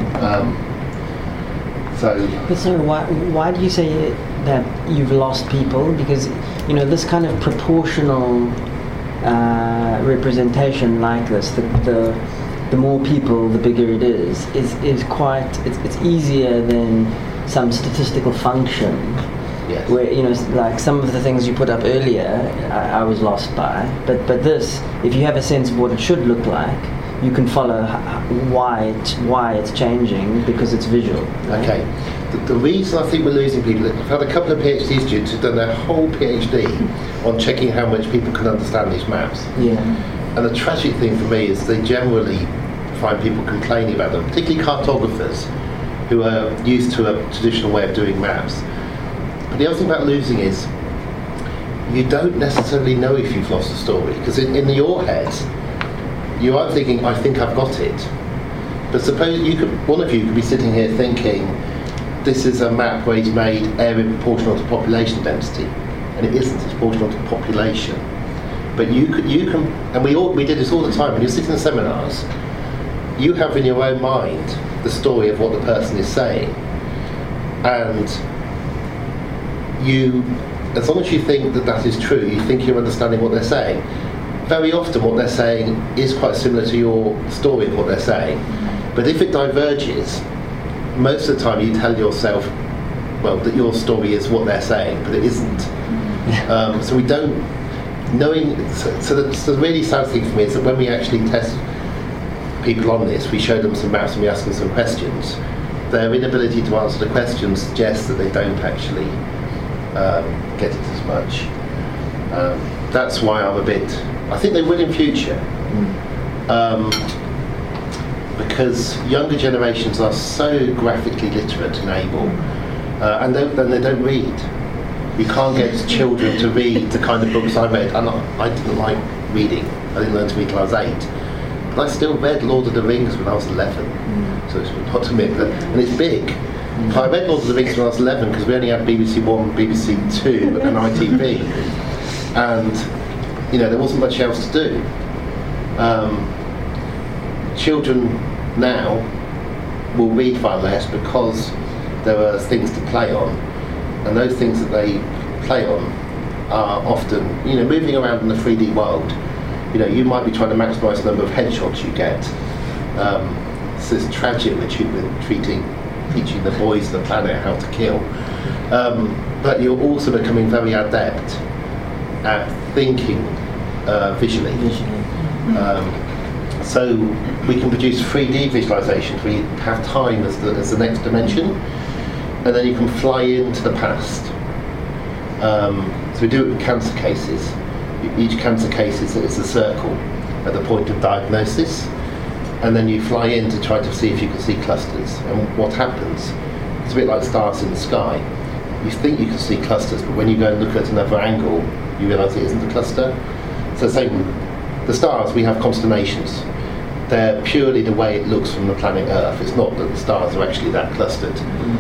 But sorry, why do you say that you've lost people? Because, you know, this kind of proportional representation like this, the more people, the bigger it is quite, it's easier than some statistical function. Yes. Where, you know, like some of the things you put up earlier, I was lost by. But this, if you have a sense of what it should look like, you can follow why it's changing because it's visual. Right? Okay. The reason I think we're losing people, I've had a couple of PhD students who've done their whole PhD on checking how much people can understand these maps. Yeah. And the tragic thing for me is they generally find people complaining about them, particularly cartographers who are used to a traditional way of doing maps. But the other thing about losing is you don't necessarily know if you've lost a story, because in your head you are thinking, I think I've got it. But suppose one of you could be sitting here thinking, this is a map where he's made area proportional to population density, and it isn't. It's proportional to population. But you can, and we did this all the time. When you're sitting in seminars, you have in your own mind the story of what the person is saying, and you, as long as you think that is true, you think you're understanding what they're saying. Very often what they're saying is quite similar to your story of what they're saying. But if it diverges, most of the time you tell yourself, well, that your story is what they're saying, but it isn't. So we don't, knowing, so the really sad thing for me is that when we actually test people on this, we show them some maps and we ask them some questions, their inability to answer the questions suggests that they don't actually get it as much. That's why I'm a bit, I think they will in future, because younger generations are so graphically literate and able, and they don't read. You can't get children to read the kind of books I read, and I didn't like reading. I didn't learn to read till I was 8. But I still read Lord of the Rings when I was 11, so it's not to admit that, and it's big. I read Lord of the Rings when I was 11 because we only had BBC One, BBC Two, and ITV, and you know there wasn't much else to do. Children now will read far less because there are things to play on, and those things that they play on are often, you know, moving around in the 3D world. You know, you might be trying to maximise the number of headshots you get. So it's tragic with teaching the boys of the planet how to kill. But you're also becoming very adept at thinking visually. So we can produce 3D visualizations where you have time as the next dimension, and then you can fly into the past. So we do it with cancer cases. Each cancer case is a circle at the point of diagnosis, and then you fly in to try to see if you can see clusters. And what happens, it's a bit like stars in the sky. You think you can see clusters, but when you go and look at another angle, you realise it isn't a cluster. So same, the stars, we have constellations. They're purely the way it looks from the planet Earth. It's not that the stars are actually that clustered.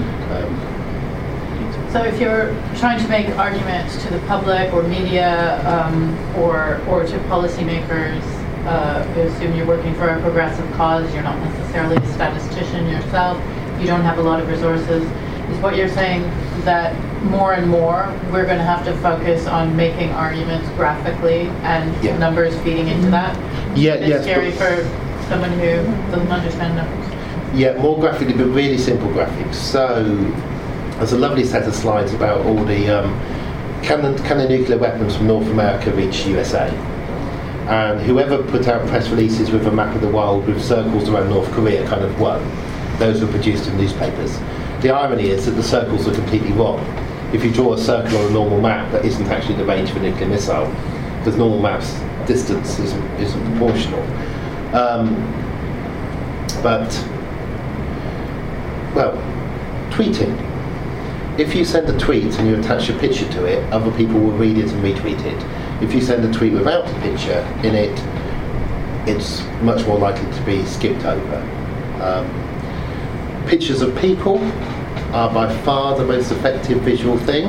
So if you're trying to make arguments to the public or media or to policymakers, I assume you're working for a progressive cause, you're not necessarily a statistician yourself, you don't have a lot of resources, is what you're saying that more and more we're going to have to focus on making arguments graphically and numbers feeding into that? It's scary for someone who doesn't understand numbers. Yeah, more graphically, but really simple graphics. So there's a lovely set of slides about all the can the nuclear weapons from North America reach USA? And whoever put out press releases with a map of the world with circles around North Korea kind of won. Those were produced in newspapers. The irony is that the circles are completely wrong. If you draw a circle on a normal map, that isn't actually the range of a nuclear missile, because normal maps distance isn't proportional. Tweeting. If you send a tweet and you attach a picture to it, other people will read it and retweet it. If you send a tweet without a picture in it, it's much more likely to be skipped over. Pictures of people are by far the most effective visual thing.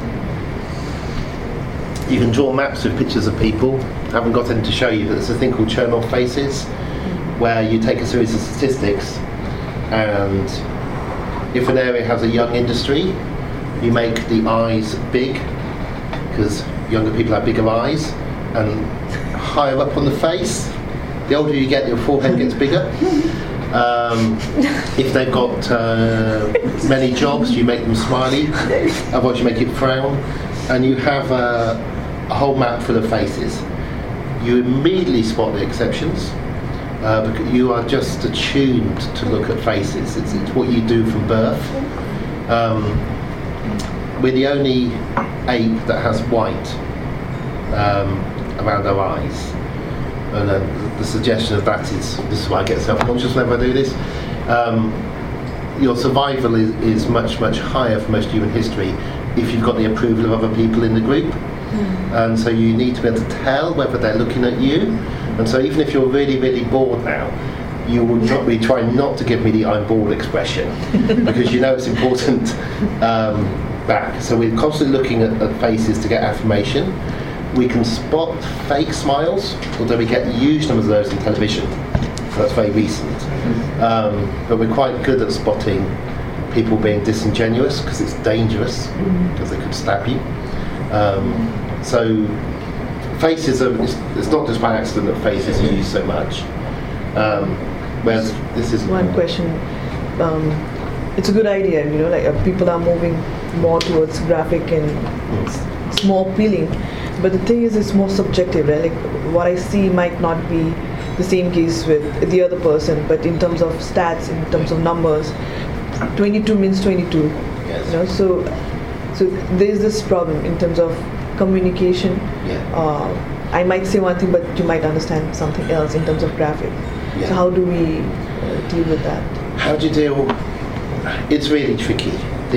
You can draw maps with pictures of people. I haven't got any to show you, but there's a thing called Chernoff faces, where you take a series of statistics, and if an area has a young industry, you make the eyes big, because younger people have bigger eyes, and higher up on the face. The older you get, your forehead gets bigger. If they've got many jobs, you make them smiley, otherwise you make it frown, and you have a whole map full of faces. You immediately spot the exceptions, because you are just attuned to look at faces. It's what you do from birth. We're the only ape that has white around our eyes. And the suggestion of that is, this is why I get self-conscious whenever I do this, your survival is much, much higher for most human history if you've got the approval of other people in the group. And so you need to be able to tell whether they're looking at you. And so even if you're really, really bored now, you will not be trying not to give me the I'm bored expression, because you know it's important back. So we're constantly looking at faces to get affirmation. We can spot fake smiles, although we get huge numbers of those in television. So that's very recent. But we're quite good at spotting people being disingenuous, because it's dangerous, because they could stab you. So faces it's not just by accident that faces are used so much. Whereas this is one question. It's a good idea, like people are moving more towards graphic and it's more appealing. But the thing is, it's more subjective, right? Like what I see might not be the same case with the other person, but in terms of stats, in terms of numbers, 22 means 22. Yes. So there's this problem in terms of communication. I might say one thing, but you might understand something else in terms of graphic. So how do we deal with that? How do you deal? It's really tricky.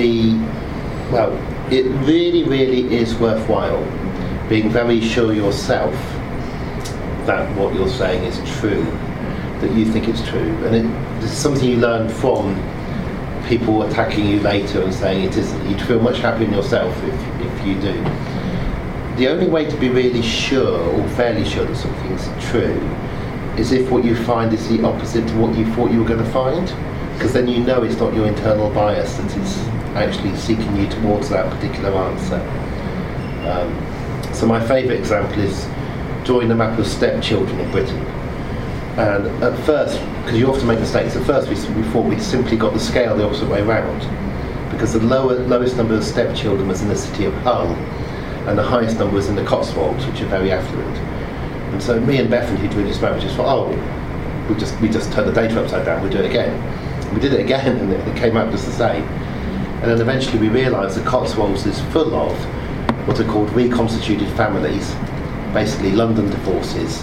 It really, really is worthwhile being very sure yourself that what you're saying is true, that you think it's true, and it's something you learn from people attacking you later and saying it isn't. You'd feel much happier in yourself if you do. The only way to be really sure, or fairly sure, that something's true is if what you find is the opposite to what you thought you were going to find, because then you know it's not your internal bias that is actually seeking you towards that particular answer. So my favourite example is drawing a map of stepchildren in Britain. And at first, because you often make mistakes, at first we thought we'd simply got the scale the opposite way around, because the lowest number of stepchildren was in the city of Hull, and the highest number was in the Cotswolds, which are very affluent. And so me and Bethany, who drew this map, just thought, we just turned the data upside down, we'll do it again. We did it again, and it came out just the same. And then eventually we realised the Cotswolds is full of what are called reconstituted families, basically London divorces.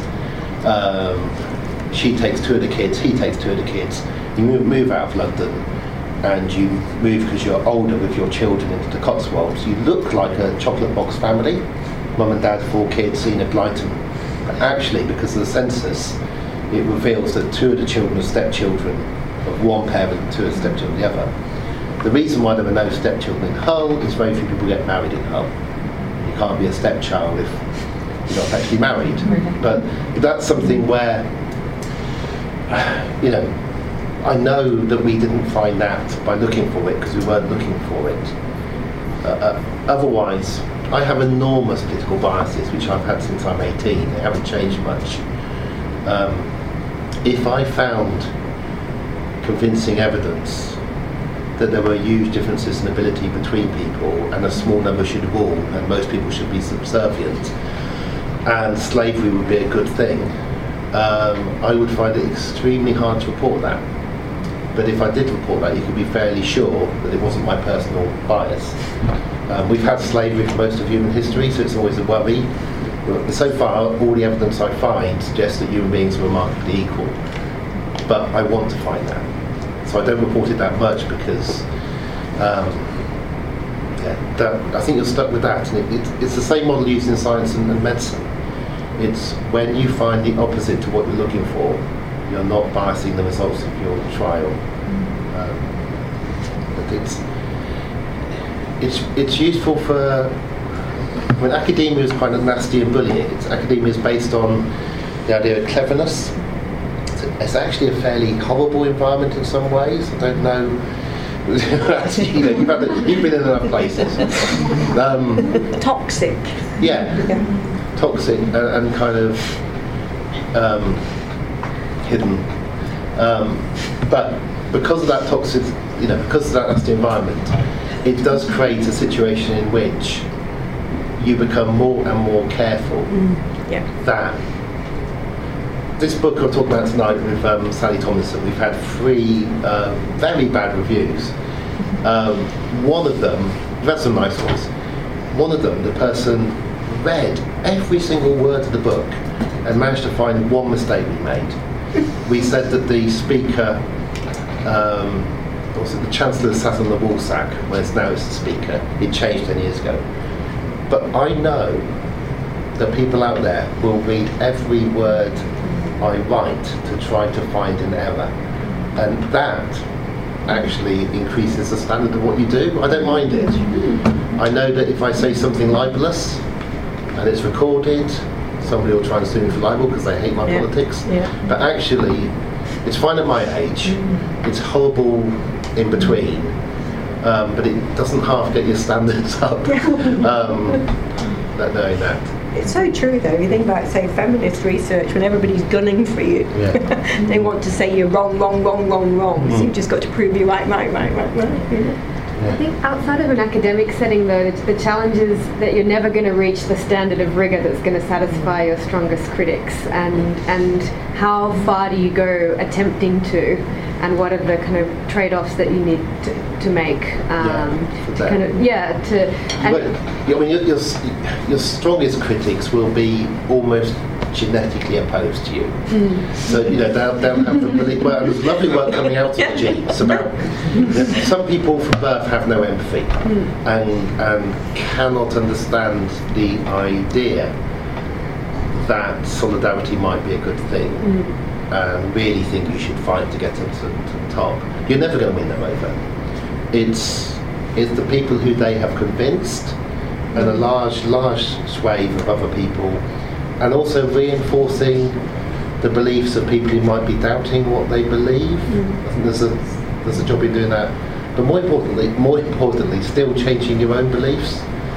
She takes two of the kids, he takes two of the kids. You move out of London, and you move because you're older with your children into the Cotswolds. You look like a chocolate box family, mum and dad, 4 kids, Enid Blyton. But actually, because of the census, it reveals that 2 of the children are stepchildren of one parent and 2 are stepchildren of the other. The reason why there are no stepchildren in Hull is very few people get married in Hull. You can't be a stepchild if you're not actually married. But that's something where, I know that we didn't find that by looking for it, because we weren't looking for it. Otherwise, I have enormous political biases, which I've had since I'm 18. They haven't changed much. If I found convincing evidence that there were huge differences in ability between people, and a small number should rule, and most people should be subservient, and slavery would be a good thing, I would find it extremely hard to report that. But if I did report that, you could be fairly sure that it wasn't my personal bias. We've had slavery for most of human history, so it's always a worry. So far, all the evidence I find suggests that human beings are remarkably equal. But I want to find that. So I don't report it that much because I think you're stuck with that. And it's the same model used in science and medicine. It's when you find the opposite to what you're looking for, you're not biasing the results of your trial. But it's useful for when academia is kind of nasty and bullying. Academia is based on the idea of cleverness. It's actually a fairly horrible environment in some ways. I don't know. You've been in enough places. Toxic. Yeah. Toxic and kind of hidden. But because of that toxic, because of that nasty environment, it does create a situation in which you become more and more careful that this book I'll talk about tonight with Sally Tomlinson, we've had 3 very bad reviews. One of them, we've had some nice ones. One of them, the person read every single word of the book and managed to find one mistake we made. We said that the speaker, the Chancellor sat on the woolsack, whereas now it's the speaker. It changed 10 years ago. But I know that people out there will read every word I write to try to find an error, and that actually increases the standard of what you do. I don't mind it. I know that if I say something libelous and it's recorded, somebody will try and sue me for libel because they hate my politics. But actually, it's fine at my age. It's horrible in between, but it doesn't half get your standards up. Not knowing that. It's so true, though. You think about, say, feminist research, when everybody's gunning for you, they want to say you're wrong. So you've just got to prove you're right. I think outside of an academic setting, though, the challenge is that you're never going to reach the standard of rigor that's going to satisfy your strongest critics, and how far do you go attempting to, and what are the kind of trade-offs that you need to make your strongest critics will be almost genetically opposed to you. So they'll have the belief. Well, there's lovely work coming out of the genes about some people from birth have no empathy and cannot understand the idea that solidarity might be a good thing, and really think you should fight to get to the top. You're never going to win them over. It's the people who they have convinced, and a large swathe of other people, and also reinforcing the beliefs of people who might be doubting what they believe. I think there's a job in doing that. But more importantly, still changing your own beliefs.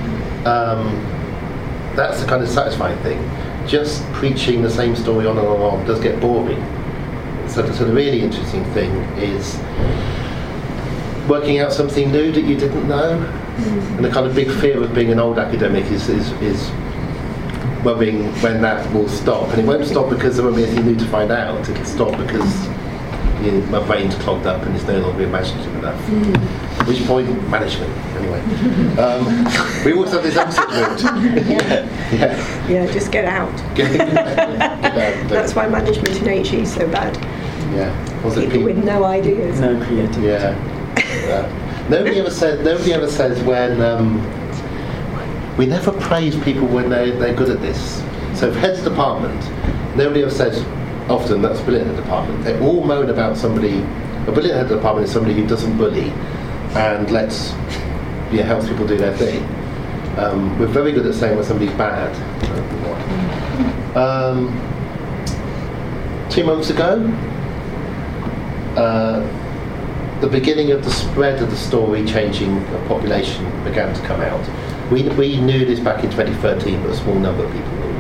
That's the kind of satisfying thing. Just preaching the same story on and on does get boring. So the really interesting thing is working out something new that you didn't know. And the kind of big fear of being an old academic is worrying when that will stop. And it won't stop because there won't be anything new to find out. It'll stop because my brain's clogged up and it's no longer imaginative enough. At which point, management, anyway. We always have this exit route. Yeah, just get out. Get out. That's why management in HE is so bad. People with no ideas. No creativity. Nobody ever says when we never praise people when they're good at this. So if head's department, nobody ever says often that's a brilliant head department. They all moan about somebody. A brilliant head department is somebody who doesn't bully and helps people do their thing. We're very good at saying when somebody's bad. 2 months ago, the beginning of the spread of the story changing of population began to come out. We knew this back in 2013, but a small number of people knew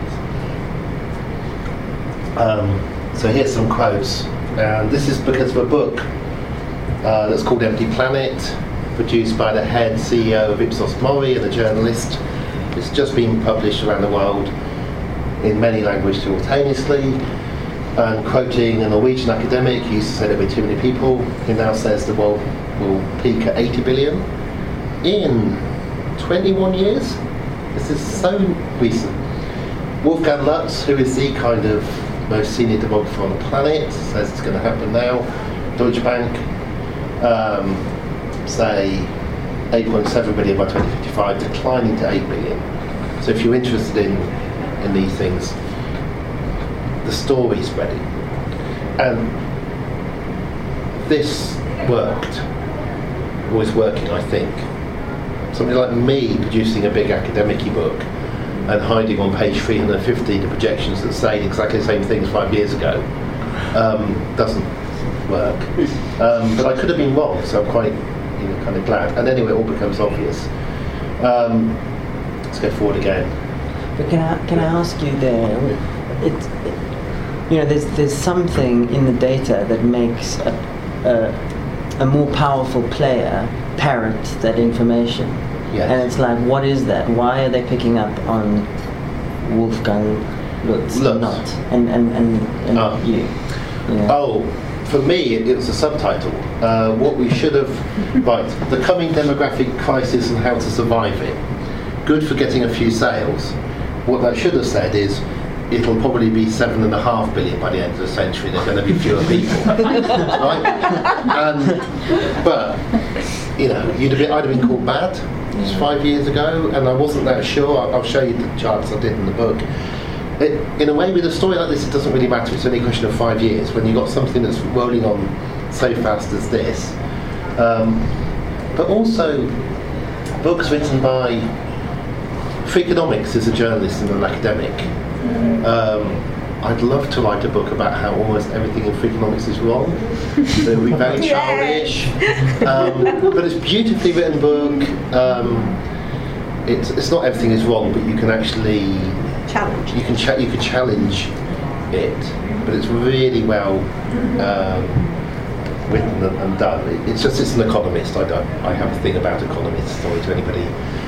it. So here's some quotes. And this is because of a book that's called Empty Planet, produced by the head CEO of Ipsos Mori and a journalist. It's just been published around the world in many languages simultaneously. And quoting a Norwegian academic, he used to say there'd be too many people. He now says the world will peak at 80 billion in 21 years. This is so recent. Wolfgang Lutz, who is the kind of most senior demographer on the planet, says it's going to happen now. Deutsche Bank say 8.7 billion by 2055, declining to 8 billion. So if you're interested in these things, the story's ready. And this worked, or is working, I think. Somebody like me producing a big academic book and hiding on page 350 the projections that say exactly the same things 5 years ago doesn't work. But I could have been wrong, so I'm quite kind of glad. And anyway, it all becomes obvious. Let's go forward again. But can I ask you there? There's something in the data that makes a more powerful player parrot that information. Yes. And it's like, what is that? Why are they picking up on Wolfgang Lutz not? And you? Oh, for me, it was a subtitle. What we should have... Right, the coming demographic crisis and how to survive it. Good for getting a few sales. What that should have said is, it'll probably be 7.5 billion by the end of the century. There's going to be fewer people, right? But I'd have been called bad just 5 years ago, and I wasn't that sure. I'll show you the charts I did in the book. In a way, with a story like this, it doesn't really matter. It's only a question of 5 years. When you've got something that's rolling on so fast as this, but also books written by Freakonomics is a journalist and an academic. I'd love to write a book about how almost everything in Freakonomics is wrong. It would be very childish, but it's a beautifully written book. It's not everything is wrong, but you can actually challenge. You can challenge it, but it's really well written and done. It's an economist. I have a thing about economists. Sorry to anybody.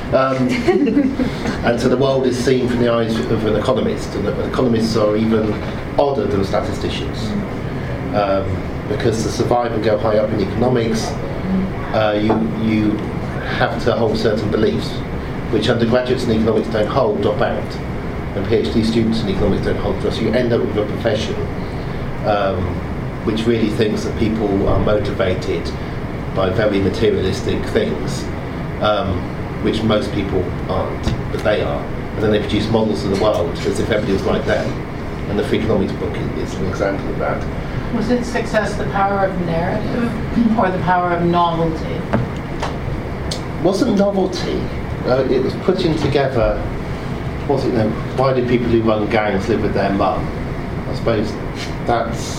And so the world is seen from the eyes of an economist, and economists are even odder than statisticians, because to survive and go high up in economics, you have to hold certain beliefs, which undergraduates in economics don't hold, drop out, and PhD students in economics don't hold. So you end up with a profession which really thinks that people are motivated by very materialistic things. Which most people aren't, but they are. And then they produce models of the world as if everybody was like them. And the Freakonomics book is an example of that. Was its success the power of narrative or the power of novelty? Wasn't novelty. It was putting together, why do people who run gangs live with their mum? I suppose that's...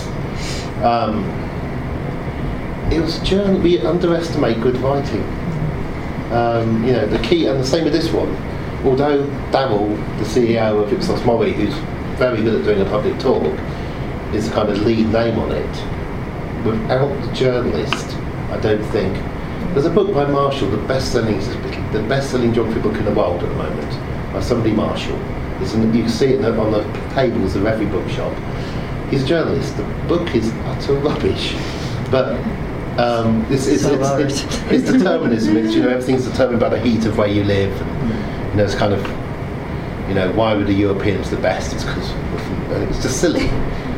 it was a journal. We underestimate good writing. The key, and the same with this one, although Darryl, the CEO of Ipsos Mori, who's very good at doing a public talk, is the kind of lead name on it, without the journalist, I don't think. There's a book by Marshall, the best-selling geography book in the world at the moment, by somebody Marshall. You can see it on the tables of every bookshop. He's a journalist. The book is utter rubbish, but it's determinism. It's, everything's determined by the heat of where you live. And, it's kind of, why were the Europeans the best? It's because it's just silly.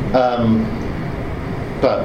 But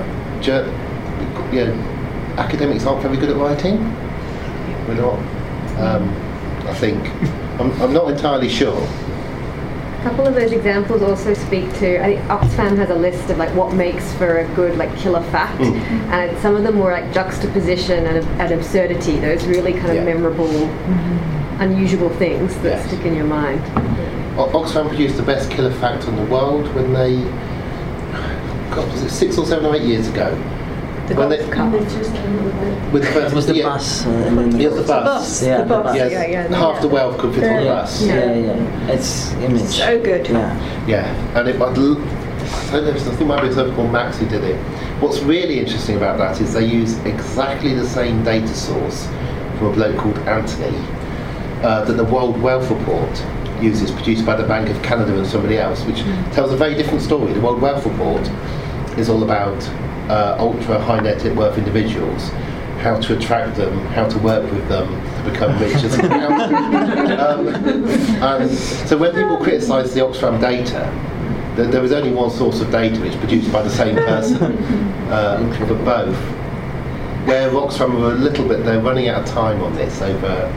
academics aren't very good at writing. We're not. I think. I'm not entirely sure. A couple of those examples also speak to, I think Oxfam has a list of what makes for a good killer fact, and some of them were juxtaposition and absurdity, those really kind of memorable, unusual things that stick in your mind. Oxfam produced the best killer fact in the world when they, was it 6 or 7 or 8 years ago, The when golf cart. with the first, It was the yeah, bus. And then Yes, the bus. Yeah, The bus. Yes, Yeah. half the wealth could fit on the bus. Yeah. It's image. So good. Yeah, and I don't know, I think it might be a person called Max who did it. What's really interesting about that is they use exactly the same data source from a bloke called Anthony that the World Wealth Report uses, produced by the Bank of Canada and somebody else, which tells a very different story. The World Wealth Report is all about ultra high net worth individuals, how to attract them, how to work with them to become rich as and so when people criticise the Oxfam data, there was only one source of data which produced by the same person for both. Where Oxfam were a little bit, they're running out of time on this over.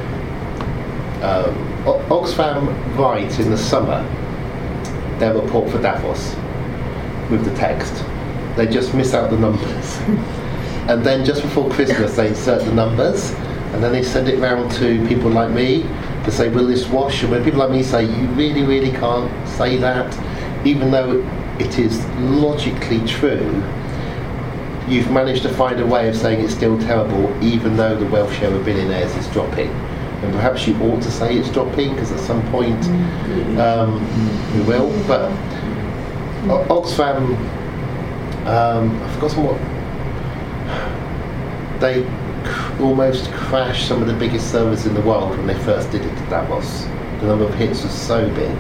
Oxfam write in the summer their report for Davos with the text. They just miss out the numbers. And then just before Christmas they insert the numbers, and then they send it round to people like me to say, will this wash? And when people like me say, you really, really can't say that, even though it is logically true, you've managed to find a way of saying it's still terrible, even though the wealth share of billionaires is dropping. And perhaps you ought to say it's dropping, because at some point we will. But Oxfam, I've forgotten what, they almost crashed some of the biggest servers in the world when they first did it to Davos. The number of hits was so big,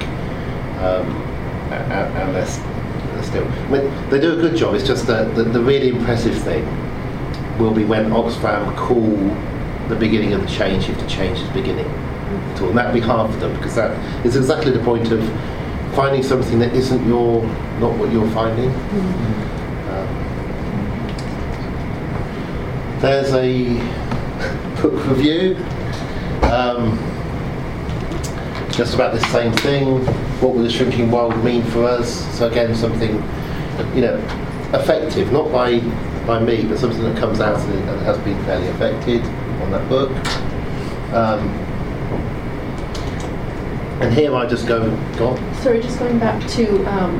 and they're still. I mean, they do a good job. It's just that the really impressive thing will be when Oxfam call the beginning of the change if the change is beginning. And that'll be hard for them, because that is exactly the point of finding something that isn't not what you're finding. There's a book review just about this same thing. What will the shrinking world mean for us? So again, something effective, not by me, but something that comes out and has been fairly affected on that book. And here I just go on. Sorry, just going back to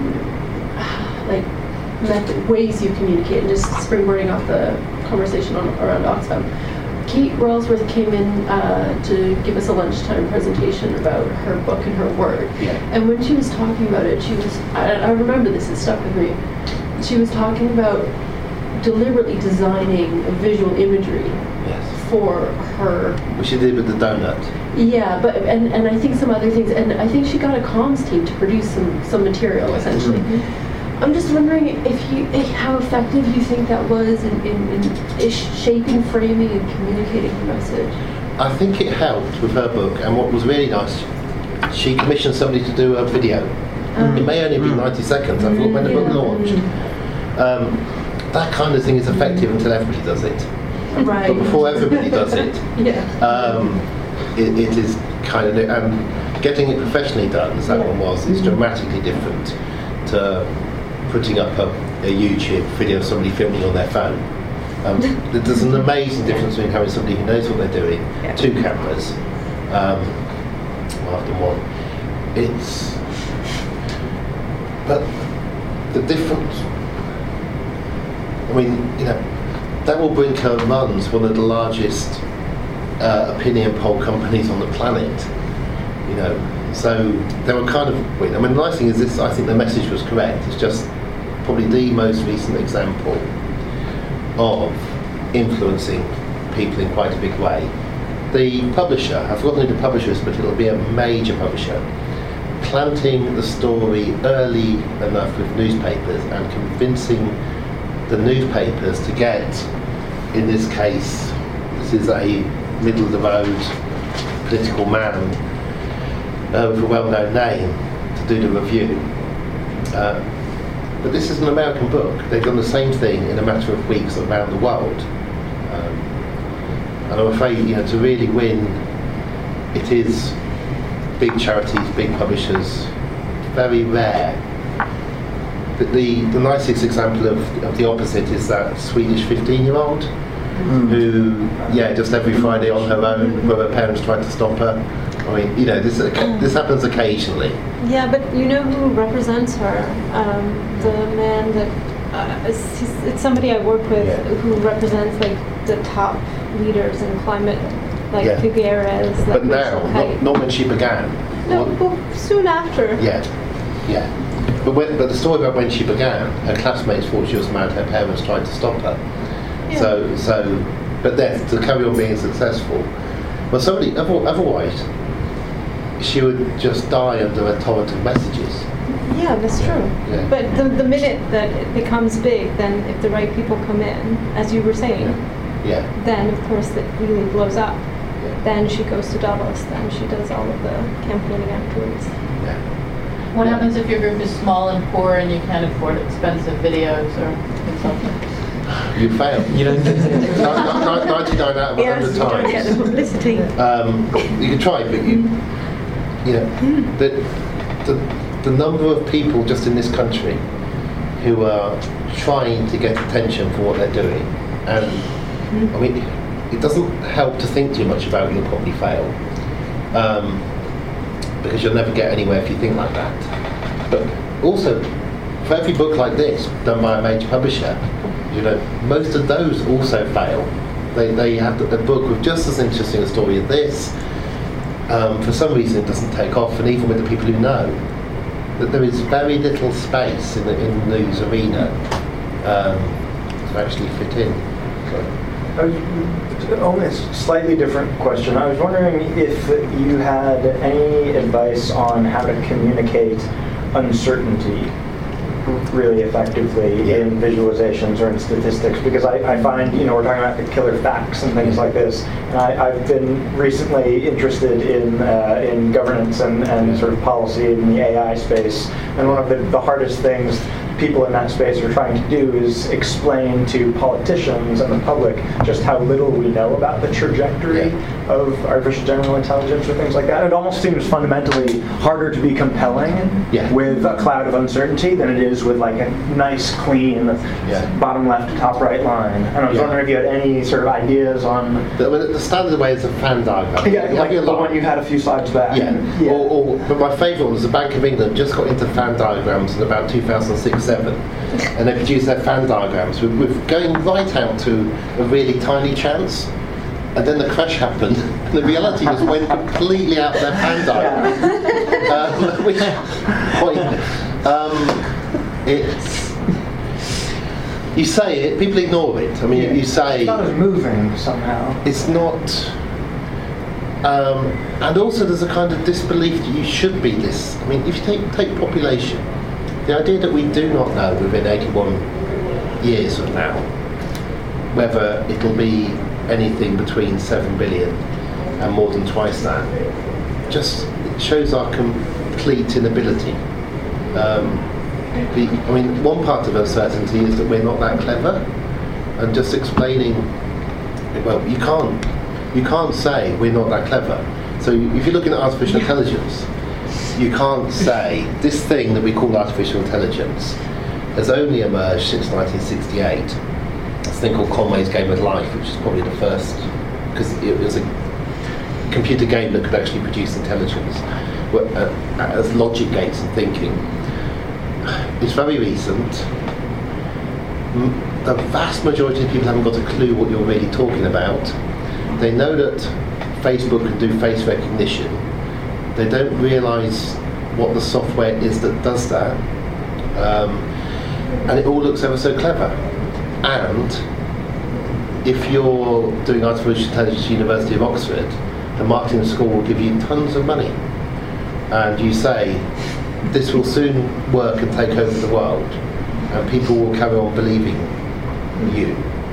ways you communicate, and just springboarding off the conversation around Oxfam. Kate Royalsworth came in to give us a lunchtime presentation about her book and her work. Yeah. And when she was talking about it, I remember this, it stuck with me. She was talking about deliberately designing a visual imagery for her. Which she did with the donut. Yeah, but and I think some other things, and I think she got a comms team to produce some material essentially. I'm just wondering how effective you think that was in shaping, framing, and communicating the message. I think it helped with her book, and what was really nice, she commissioned somebody to do a video. It may only be 90 seconds. I thought when the book launched, that kind of thing is effective until everybody does it. Right. But before everybody does it, it is kind of, and getting it professionally done, as that one was, is dramatically different to putting up a YouTube video of somebody filming on their phone. There's an amazing difference between having somebody who knows what they're doing, two cameras, after one. But the difference, I mean, that will bring her runs one of the largest opinion poll companies on the planet. So they were kind of. I mean, the nice thing is this. I think the message was correct. It's just probably the most recent example of influencing people in quite a big way. The publisher, I've forgotten who the publisher is, but it'll be a major publisher, planting the story early enough with newspapers and convincing the newspapers to get, in this case, this is a middle-of-the-road political man with a well-known name to do the review. But this is an American book. They've done the same thing in a matter of weeks around the world. And I'm afraid, to really win, it is big charities, big publishers, very rare. But the nicest example of the opposite is that Swedish 15-year-old who, just every Friday on her own, where her parents tried to stop her. I mean, this happens occasionally. Yeah, but you know who represents her? The man that it's somebody I work with who represents like the top leaders in climate, like Figueres. But now, not when she began. No, well, soon after. Yeah. But the story about when she began, her classmates thought she was mad. Her parents tried to stop her. Yeah. But then to carry on being successful, well, otherwise, she would just die under a torrent of messages. Yeah, that's true. Yeah. But the minute that it becomes big, then if the right people come in, as you were saying, then of course it really blows up. Yeah. Then she goes to Davos, then she does all of the campaigning afterwards. Yeah. What happens if your group is small and poor and you can't afford expensive videos or consultants? You fail. You don't get 99 out of 100 times. You don't get the publicity. You can try, but the number of people just in this country who are trying to get attention for what they're doing, and I mean, it doesn't help to think too much about you'll probably fail, because you'll never get anywhere if you think like that. But also, for every book like this done by a major publisher, most of those also fail. They have a book with just as interesting a story as this. For some reason it doesn't take off, and even with the people who know, that there is very little space in the news arena to actually fit in. Only a slightly different question. I was wondering if you had any advice on how to communicate uncertainty really effectively in visualizations or in statistics, because I find, we're talking about the killer facts and things like this, and I've been recently interested in governance and sort of policy in the AI space, and one of the hardest things people in that space are trying to do is explain to politicians and the public just how little we know about the trajectory of artificial general intelligence or things like that. It almost seems fundamentally harder to be compelling with a cloud of uncertainty than it is with like a nice, clean bottom left to top right line. And I was wondering if you had any sort of ideas on... The standard way is a fan diagram. Yeah, like the one you had a few slides back. But my favourite one was the Bank of England just got into fan diagrams in about 2006-7, and they produced their fan diagrams with going right out to a really tiny chance, and then the crash happened, and the reality just went completely out of their fan diagram. Which point, it's... You say it, people ignore it. I mean, you say... It's not as moving somehow. It's not... and also there's a kind of disbelief that you should be this. I mean, if you take population, the idea that we do not know within 81 years from now whether it'll be anything between 7 billion and more than twice that, just shows our complete inability. One part of uncertainty is that we're not that clever, and just explaining, well, you can't say we're not that clever. So if you're looking at artificial intelligence, you can't say this thing that we call artificial intelligence has only emerged since 1968. This thing called Conway's Game of Life, which is probably the first, because it was a computer game that could actually produce intelligence as logic gates and thinking. It's very recent. The vast majority of people haven't got a clue what you're really talking about. They know that Facebook can do face recognition. They don't realise what the software is that does that, and it all looks ever so clever. And if you're doing artificial intelligence at University of Oxford, the marketing school will give you tons of money, and you say this will soon work and take over the world, and people will carry on believing you.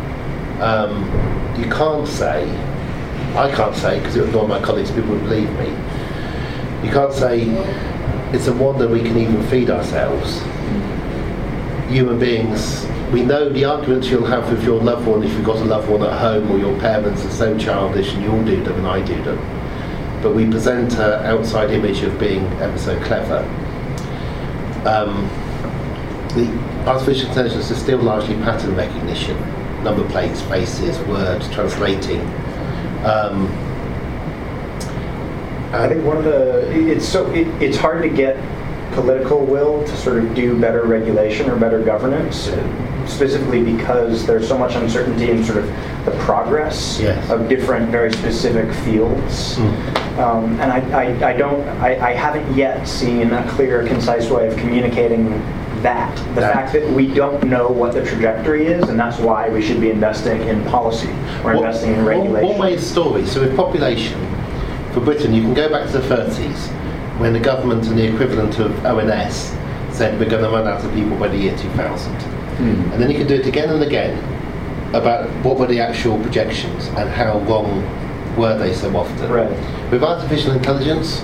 You can't say, I can't say, because it would annoy my colleagues, people would believe me. You can't say it's a wonder we can even feed ourselves. Human beings, we know the arguments you'll have with your loved one if you've got a loved one at home, or your parents are so childish and you'll do them and I do them. But we present an outside image of being ever so clever. The artificial intelligence is still largely pattern recognition, number plates, faces, words, translating. I think one of the it's hard to get political will to sort of do better regulation or better governance, specifically because there's so much uncertainty in sort of the progress of different very specific fields. And I haven't yet seen a clear, concise way of communicating that. The fact that we don't know what the trajectory is, and that's why we should be investing in policy or investing in regulation. One way of story, so with population, for Britain, you can go back to the 30s, when the government and the equivalent of ONS said we're going to run out of people by the year 2000. And then you can do it again and again about what were the actual projections and how wrong were they so often. With artificial intelligence,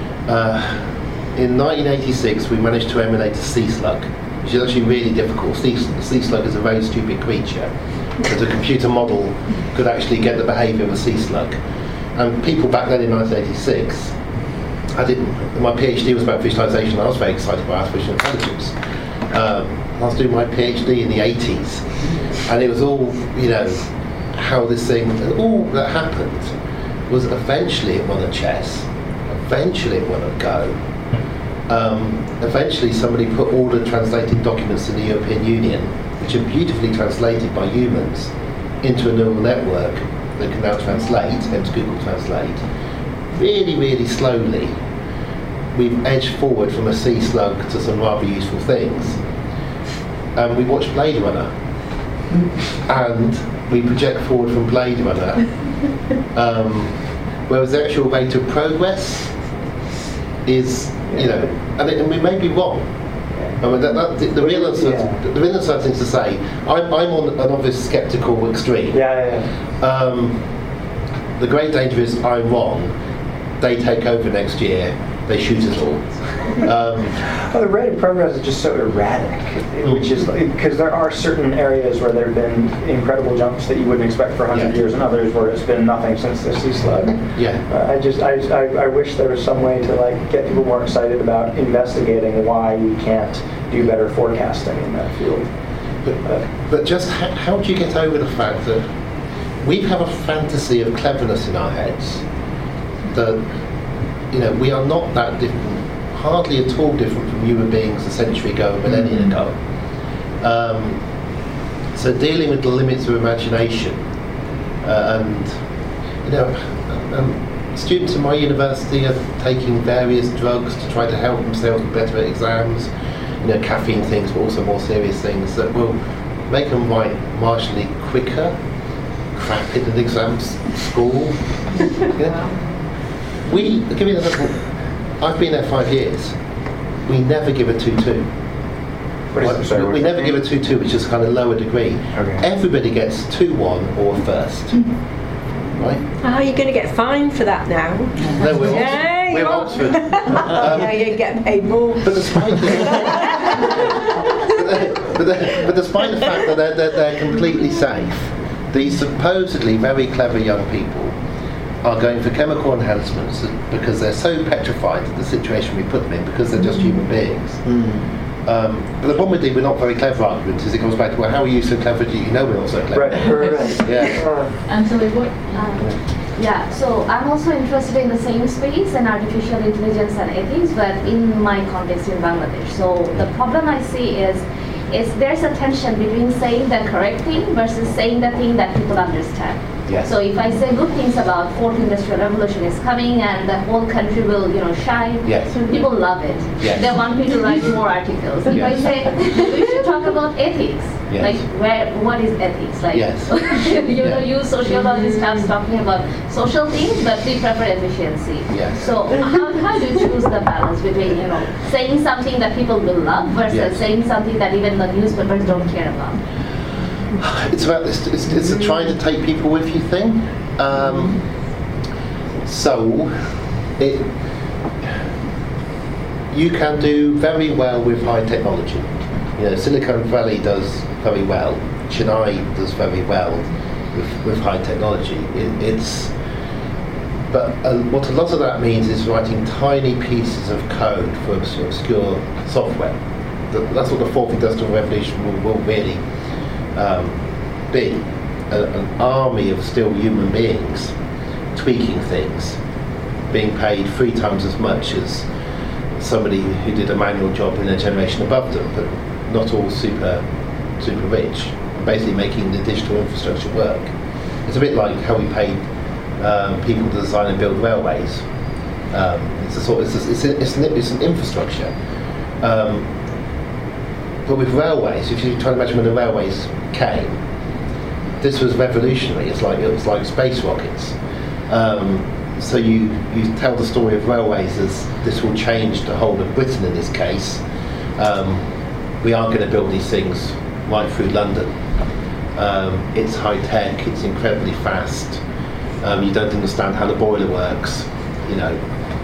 in 1986 we managed to emulate a sea slug, which is actually really difficult. Sea slug is a very stupid creature, because a computer model could actually get the behaviour of a sea slug. And people back then in 1986, my PhD was about visualization. I was very excited about artificial intelligence. I was doing my PhD in the 80s, and it was all, how this thing, and all that happened was eventually it won a chess, eventually it won a Go, eventually somebody put all the translated documents in the European Union, which are beautifully translated by humans, into a neural network that can now translate, hence Google Translate. Really, really slowly, we've edged forward from a sea slug to some rather useful things. And we watch Blade Runner, and we project forward from Blade Runner, whereas the actual rate of progress is, and we may be wrong. I mean, the real uncertainty is to say, I'm on an obvious sceptical extreme. The great danger is I'm wrong, they take over next year, they shoot us all. The rate of progress is just so erratic, which is because there are certain areas where there have been incredible jumps that you wouldn't expect for 100 years, and others where it's been nothing since the sea slug. I wish there was some way to get people more excited about investigating why we can't do better forecasting in that field. But just how do you get over the fact that we have a fantasy of cleverness in our heads that we are not that different, hardly at all different from human beings a century ago, a millennia ago. So dealing with the limits of imagination, and students in my university are taking various drugs to try to help themselves be better at exams, caffeine things, but also more serious things that will make them write marginally quicker, crap in an exam school. Give me an example. I've been there 5 years. We never give a 2-2. We never give a 2-2, which is kind of lower degree. Everybody gets 2-1 or first. Right? Are you going to get fined for that now? No, we're Oxford. You get paid more. But despite the fact that they're completely safe, these supposedly very clever young people are going for chemical enhancements because they're so petrified of the situation we put them in, because they're just human beings. But the problem with we're not very clever argument is it comes back to, well, how are you so clever? Do you know we're not so clever? Angela, what? So I'm also interested in the same space and artificial intelligence and ethics, but in my context in Bangladesh. So the problem I see is there's a tension between saying the correct thing versus saying the thing that people understand. So if I say good things about fourth industrial revolution is coming and the whole country will, shine, people love it. They want me to write more articles. If I say we should talk about ethics, what is ethics? You sociologists have talking about social things, but we prefer efficiency. So how do you choose the balance between saying something that people will love versus saying something that even the newspapers don't care about? It's about this. It's a trying to take people with you thing. You can do very well with high technology. Silicon Valley does very well. Chennai does very well with high technology. But what a lot of that means is writing tiny pieces of code for obscure software. That's what the fourth industrial revolution will really be, an army of still human beings tweaking things, being paid 3 times as much as somebody who did a manual job in a generation above them, but not all super rich, and basically making the digital infrastructure work. It's a bit like how we paid people to design and build railways. It's an infrastructure. But with railways, if you try to imagine when the railways came, this was revolutionary. It was like space rockets. So you tell the story of railways as this will change the whole of Britain in this case. We are going to build these things right through London. It's high tech, it's incredibly fast. You don't understand how the boiler works, you know.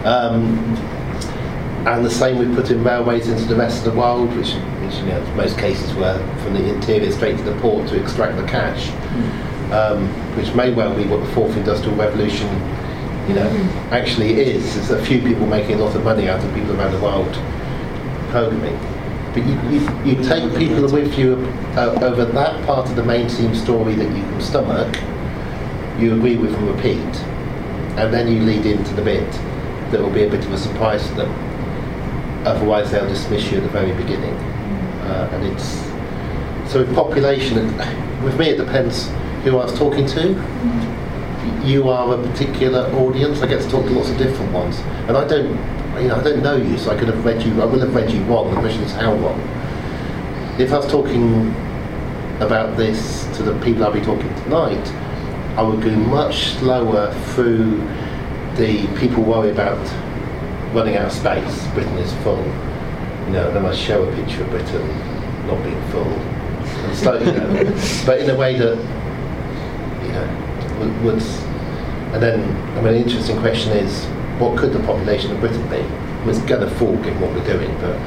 And the same we put in railways into the rest of the world, which you know, in most cases were from the interior straight to the port to extract the cash, which may well be what the fourth industrial revolution, you know, actually is. There's a few people making a lot of money out of people around the world programming. But you take people with you over that part of the mainstream story that you can stomach, you agree with and repeat, and then you lead into the bit that will be a bit of a surprise to them. Otherwise they'll dismiss you at the very beginning. And it's so with population, with me it depends who I was talking to. You are a particular audience. I get to talk to lots of different ones, and I don't know you, so I could have read you. I will have read you wrong. The question is how wrong. If I was talking about this to the people I'll be talking tonight, I would go much slower through the people worry about running out of space. Britain is full. You know, then I show a picture of Britain not being full, and slowly, you know, but in a way that, you know, would. And then, I mean, an interesting question is, what could the population of Britain be? It's going to fall given what we're doing, but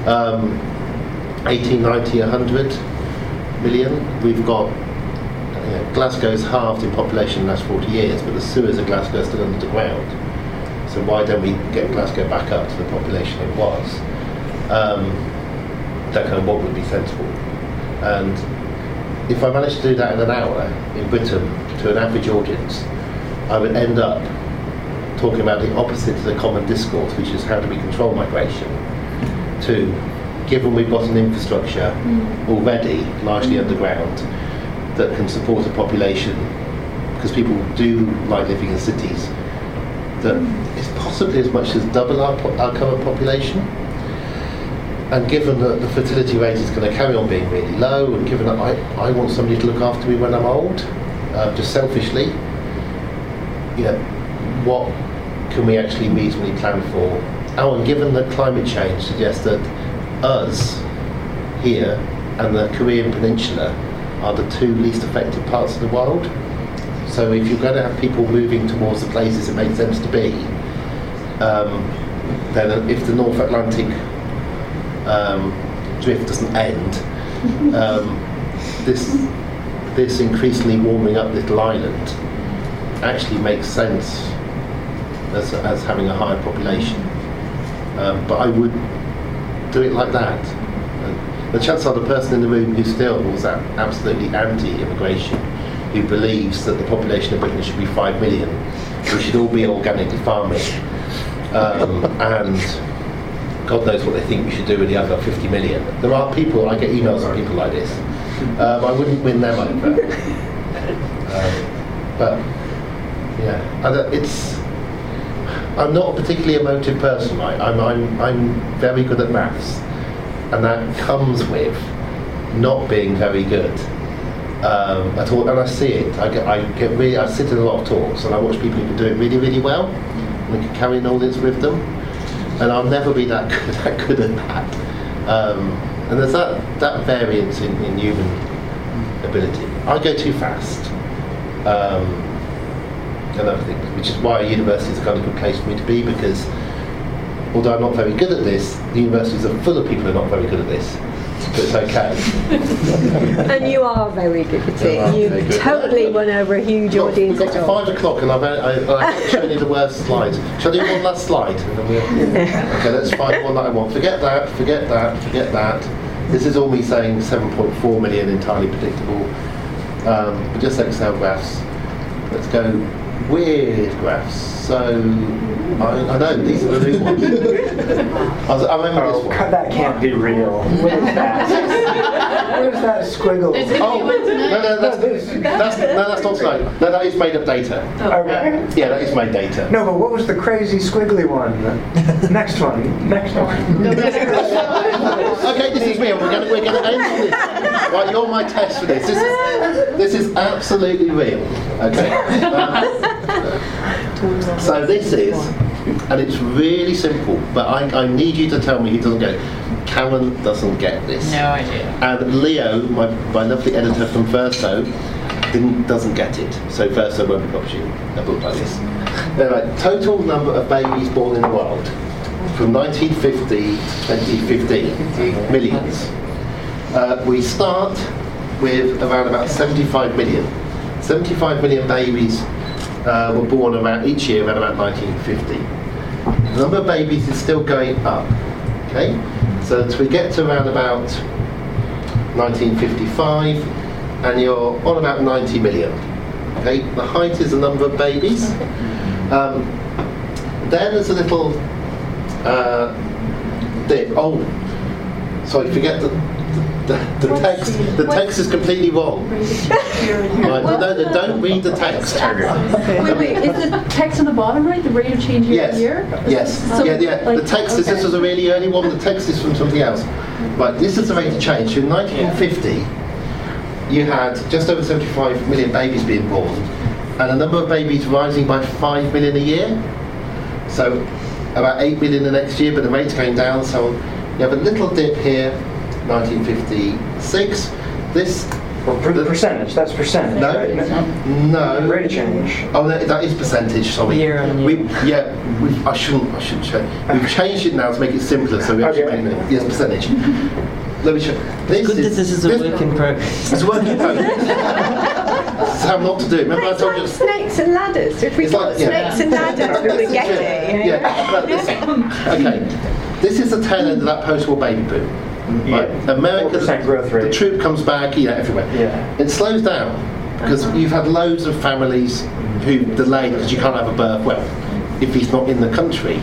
80, 90, 100 million. We've got, you know, Glasgow's halved in population in the last 40 years, but the sewers of Glasgow are still under the ground. So why don't we get Glasgow back up to the population it was? That kind of what would be sensible. And if I managed to do that in an hour in Britain to an average audience, I would end up talking about the opposite to the common discourse, which is how do we control migration, to, given we've got an infrastructure already largely underground that can support a population, because people do like living in cities, that is possibly as much as double our current population. And given that the fertility rate is going to carry on being really low, and given that I want somebody to look after me when I'm old, just selfishly, you know, what can we actually reasonably plan for? Oh, and given that climate change suggests that us here and the Korean Peninsula are the two least affected parts of the world. So if you're going to have people moving towards the places it makes sense to be, then if the North Atlantic drift doesn't end, this increasingly warming up little island actually makes sense as having a higher population. But I would do it like that. The chances are the person in the room who still was absolutely anti-immigration, who believes that the population of Britain should be 5 million, we should all be organically farming, and God knows what they think we should do with the other 50 million. There are people, I get emails from people like this. I wouldn't win them over. But yeah, I'm not a particularly emotive person. I'm very good at maths, and that comes with not being very good at all. And I see it. I sit in a lot of talks, and I watch people who can do it really, really well, and they can carry an audience with them. And I'll never be that good at that. And there's that variance in human ability. I go too fast. And other things, which is why university is a kind of good place for me to be, because although I'm not very good at this, the universities are full of people who are not very good at this. But it's okay. And you are very good at it. You totally won over a huge audience. We've got to 5 o'clock and I've shown you the worst slides. Shall I do one last slide? And then okay, let's find one that I want. Forget that, forget that, forget that. This is all me saying 7.4 million entirely predictable. But just Excel graphs. Let's go weird graphs. So I know these are the new ones. I remember this one. That can't be real. What is that? Where's that squiggle? No, that's not tonight. No, that is made up data. Okay. Yeah, that is made data. No, but what was the crazy squiggly one? Next one. Okay, this is real. We're going to end on this. Right, you're my test for this. This is absolutely real. Okay. So this is, and it's really simple, but I need you to tell me who doesn't get it. Karen doesn't get this. No idea. And Leo, my lovely editor from Verso, doesn't get it. So Verso won't be publishing a book like this. Anyway, total number of babies born in the world from 1950 to 2015, millions. We start with around about 75 million. 75 million babies were born around each year around about 1950. The number of babies is still going up. Okay, so as we get to around about 1955, and you're on about 90 million. Okay, the height is the number of babies. Then there's a little dip. Oh, sorry, forget the text. The text is completely wrong. Right, no, don't read the text. Wait, is the text on the bottom right? The rate of change year to year? Yes. So, yeah. like, the text is, this was a really early one. The text is from something else. Right, this is the rate of change. So in 1950, you had just over 75 million babies being born, and the number of babies rising by 5 million a year. So about 8 million the next year, but the rate's going down. So you have a little dip here, 1956. This. Well, percentage. That's percentage. No, right? No. Rate of change. Oh, that is percentage. Sorry. Year on year. I shouldn't change. We've changed it now to make it simpler, so we actually made it. Yes, percentage. Let me show. This is a work in progress. It's a work in progress. This is how not to do it. Remember, I told you. Snakes and ladders. If we got snakes and ladders, we would get it. Yeah. Okay. This is the tail end of that post-war baby boom. Right. America, 4% growth rate. The troop comes back, everywhere. Yeah. It slows down because you've had loads of families who delayed because you can't have a birth. Well, if he's not in the country.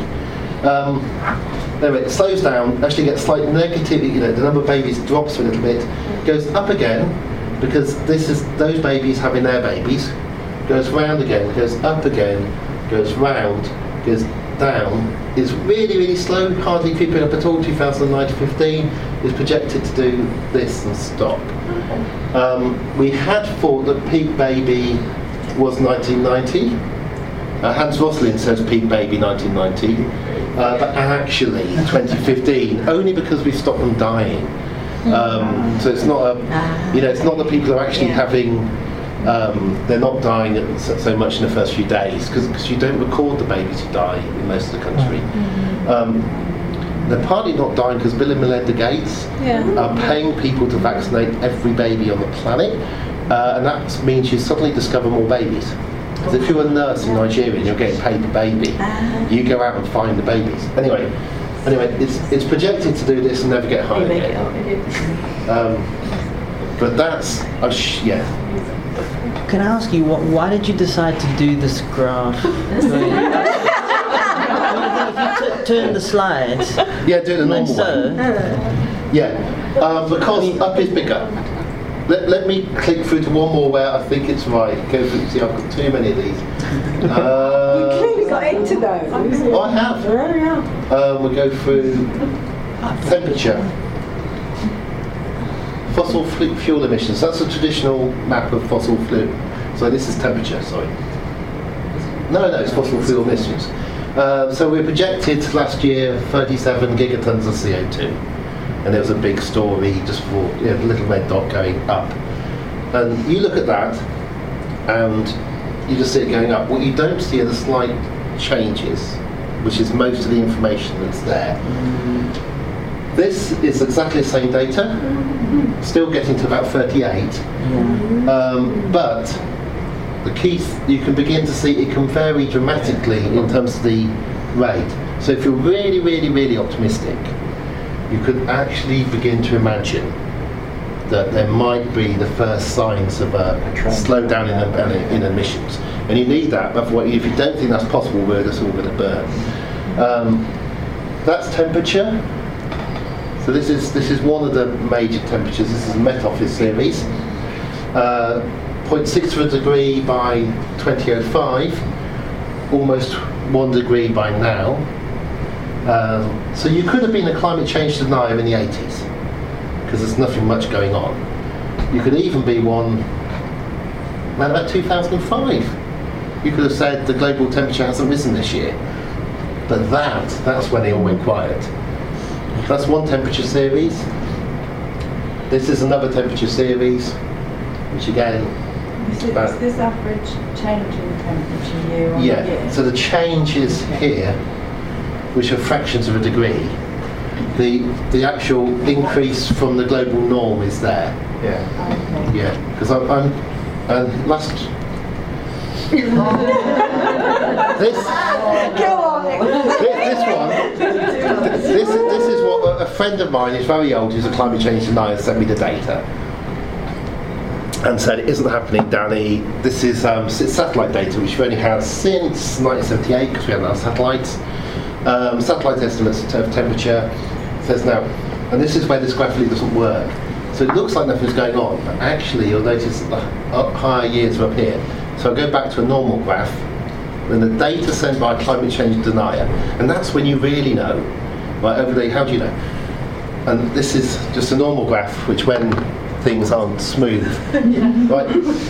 Anyway, it slows down. Actually, gets slight negative. The number of babies drops a little bit, goes up again because this is those babies having their babies. Goes round again, goes up again, goes round, goes down. Is really, really slow, hardly keeping up at all. 2009 to 15 is projected to do this and stop. We had thought that peak baby was 1990. Hans Rosling says peak baby 1990, but actually 2015, only because we stopped them dying. So it's not it's not that people are actually having. They're not dying so much in the first few days because you don't record the babies who die in most of the country. They're partly not dying because Bill and Melinda Gates are paying people to vaccinate every baby on the planet, and that means you suddenly discover more babies. Because if you're a nurse in Nigeria and you're getting paid per baby, you go out and find the babies. Anyway, it's projected to do this and never get higher again. But that's Can I ask you, why did you decide to do this graph? If you turn the slides. Yeah, do the normal one. Because up is bigger. Let me click through to one more where I think it's right. Go through. See, I've got too many of these. We clearly got into those. I have. We'll go through temperature. Fossil fuel emissions. That's a traditional map of fossil fuel. So this is temperature, sorry. No, it's fossil fuel emissions. So we projected last year 37 gigatons of CO2. And there was a big story just for the little red dot going up. And you look at that and you just see it going up. What you don't see are the slight changes, which is most of the information that's there. This is exactly the same data, still getting to about 38, but the key, you can begin to see it can vary dramatically in terms of the rate. So if you're really, really, really optimistic, you could actually begin to imagine that there might be the first signs of a slowdown in emissions. And you need that. If you don't think that's possible, we're just all going to burn. That's temperature. So this is one of the major temperatures. This is a Met Office series. 0.6 of a degree by 2005, almost 1 degree by now. So you could have been a climate change denier in the 80s, because there's nothing much going on. You could even be one around about 2005. You could have said the global temperature hasn't risen this year. But that's when it all went quiet. That's one temperature series. This is another temperature series, which again... Is this average change in temperature year on year? So the changes here, which are fractions of a degree, the actual increase from the global norm is there. Yeah. Okay. Yeah, because I'm last... this is what a friend of mine, who's very old, who's a climate change denier, sent me the data and said it isn't happening, Danny. This is satellite data, which we've only had since 1978 because we haven't had satellites. Satellite estimates of temperature says now, and this is where this graph really doesn't work. So it looks like nothing's going on, but actually you'll notice that the higher years are up here. So I'll go back to a normal graph, then the data sent by a climate change denier, and that's when you really know. Right, over there, how do you know? And this is just a normal graph, which when things aren't smooth, right?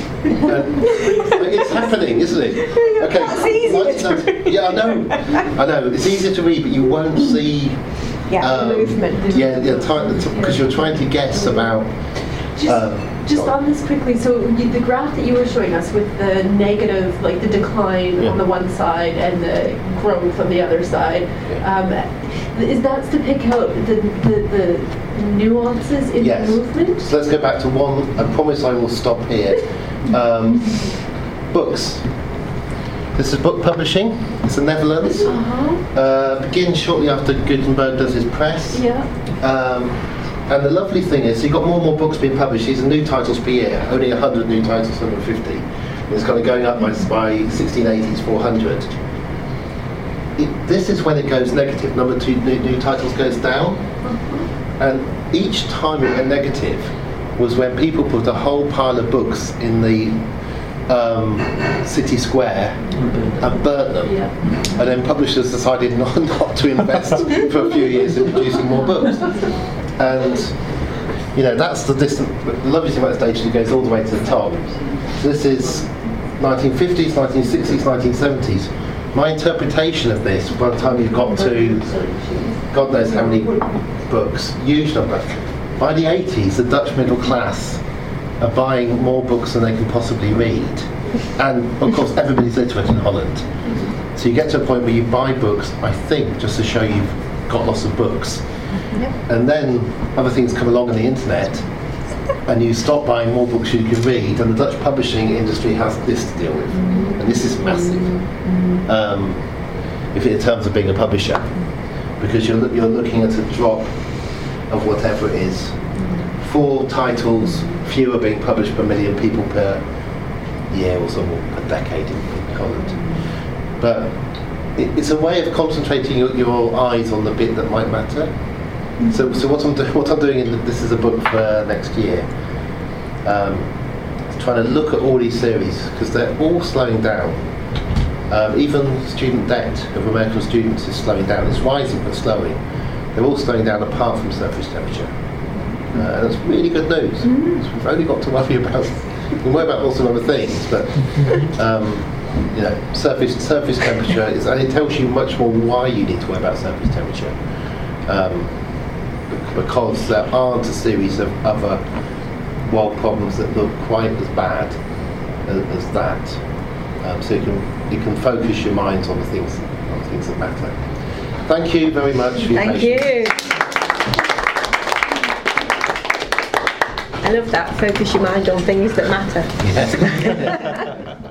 It's happening, isn't it? Okay. That's easier to read. Yeah, I know. It's easier to read, but you won't see. Movement. Because you're trying to guess about. Just on this quickly, so the graph that you were showing us with the negative, like the decline on the one side and the growth on the other side, is that to pick out the nuances in the movement? So let's go back to one. I promise I will stop here. Books. This is book publishing. It's the Netherlands. Begins shortly after Gutenberg does his press. And the lovely thing is, you've got more and more books being published. These are new titles per year, only 100 new titles, 150. And it's kind of going up by 1680s, 400. This is when it goes negative. Number 2 new titles goes down. And each time it went negative was when people put a whole pile of books in the city square and burnt them. And then publishers decided not to invest for a few years in producing more books. And that's the lovely thing about this data, it goes all the way to the top. So this is 1950s, 1960s, 1970s. My interpretation of this, by the time you've got to God knows how many books, huge number, by the 80s the Dutch middle class are buying more books than they can possibly read. And of course everybody's literate in Holland. So you get to a point where you buy books, I think, just to show you've got lots of books. And then other things come along on the internet and you stop buying more books you can read, and the Dutch publishing industry has this to deal with. And this is massive in terms of being a publisher, because you're looking at a drop of whatever it is. 4 titles, fewer being published per million people per year or so, per decade in Holland. But it's a way of concentrating your eyes on the bit that might matter. So what I'm doing this is a book for next year. Trying to look at all these series because they're all slowing down. Even student debt of American students is slowing down. It's rising but slowing. They're all slowing down apart from surface temperature. And that's really good news. So we've only got to worry about. We can worry about lots of other things, but surface temperature is, and it tells you much more why you need to worry about surface temperature. Because there aren't a series of other world problems that look quite as bad as that. So you can focus your minds on the things that matter. Thank you very much for your patience. Thank you. I love that. Focus your mind on things that matter. Yes.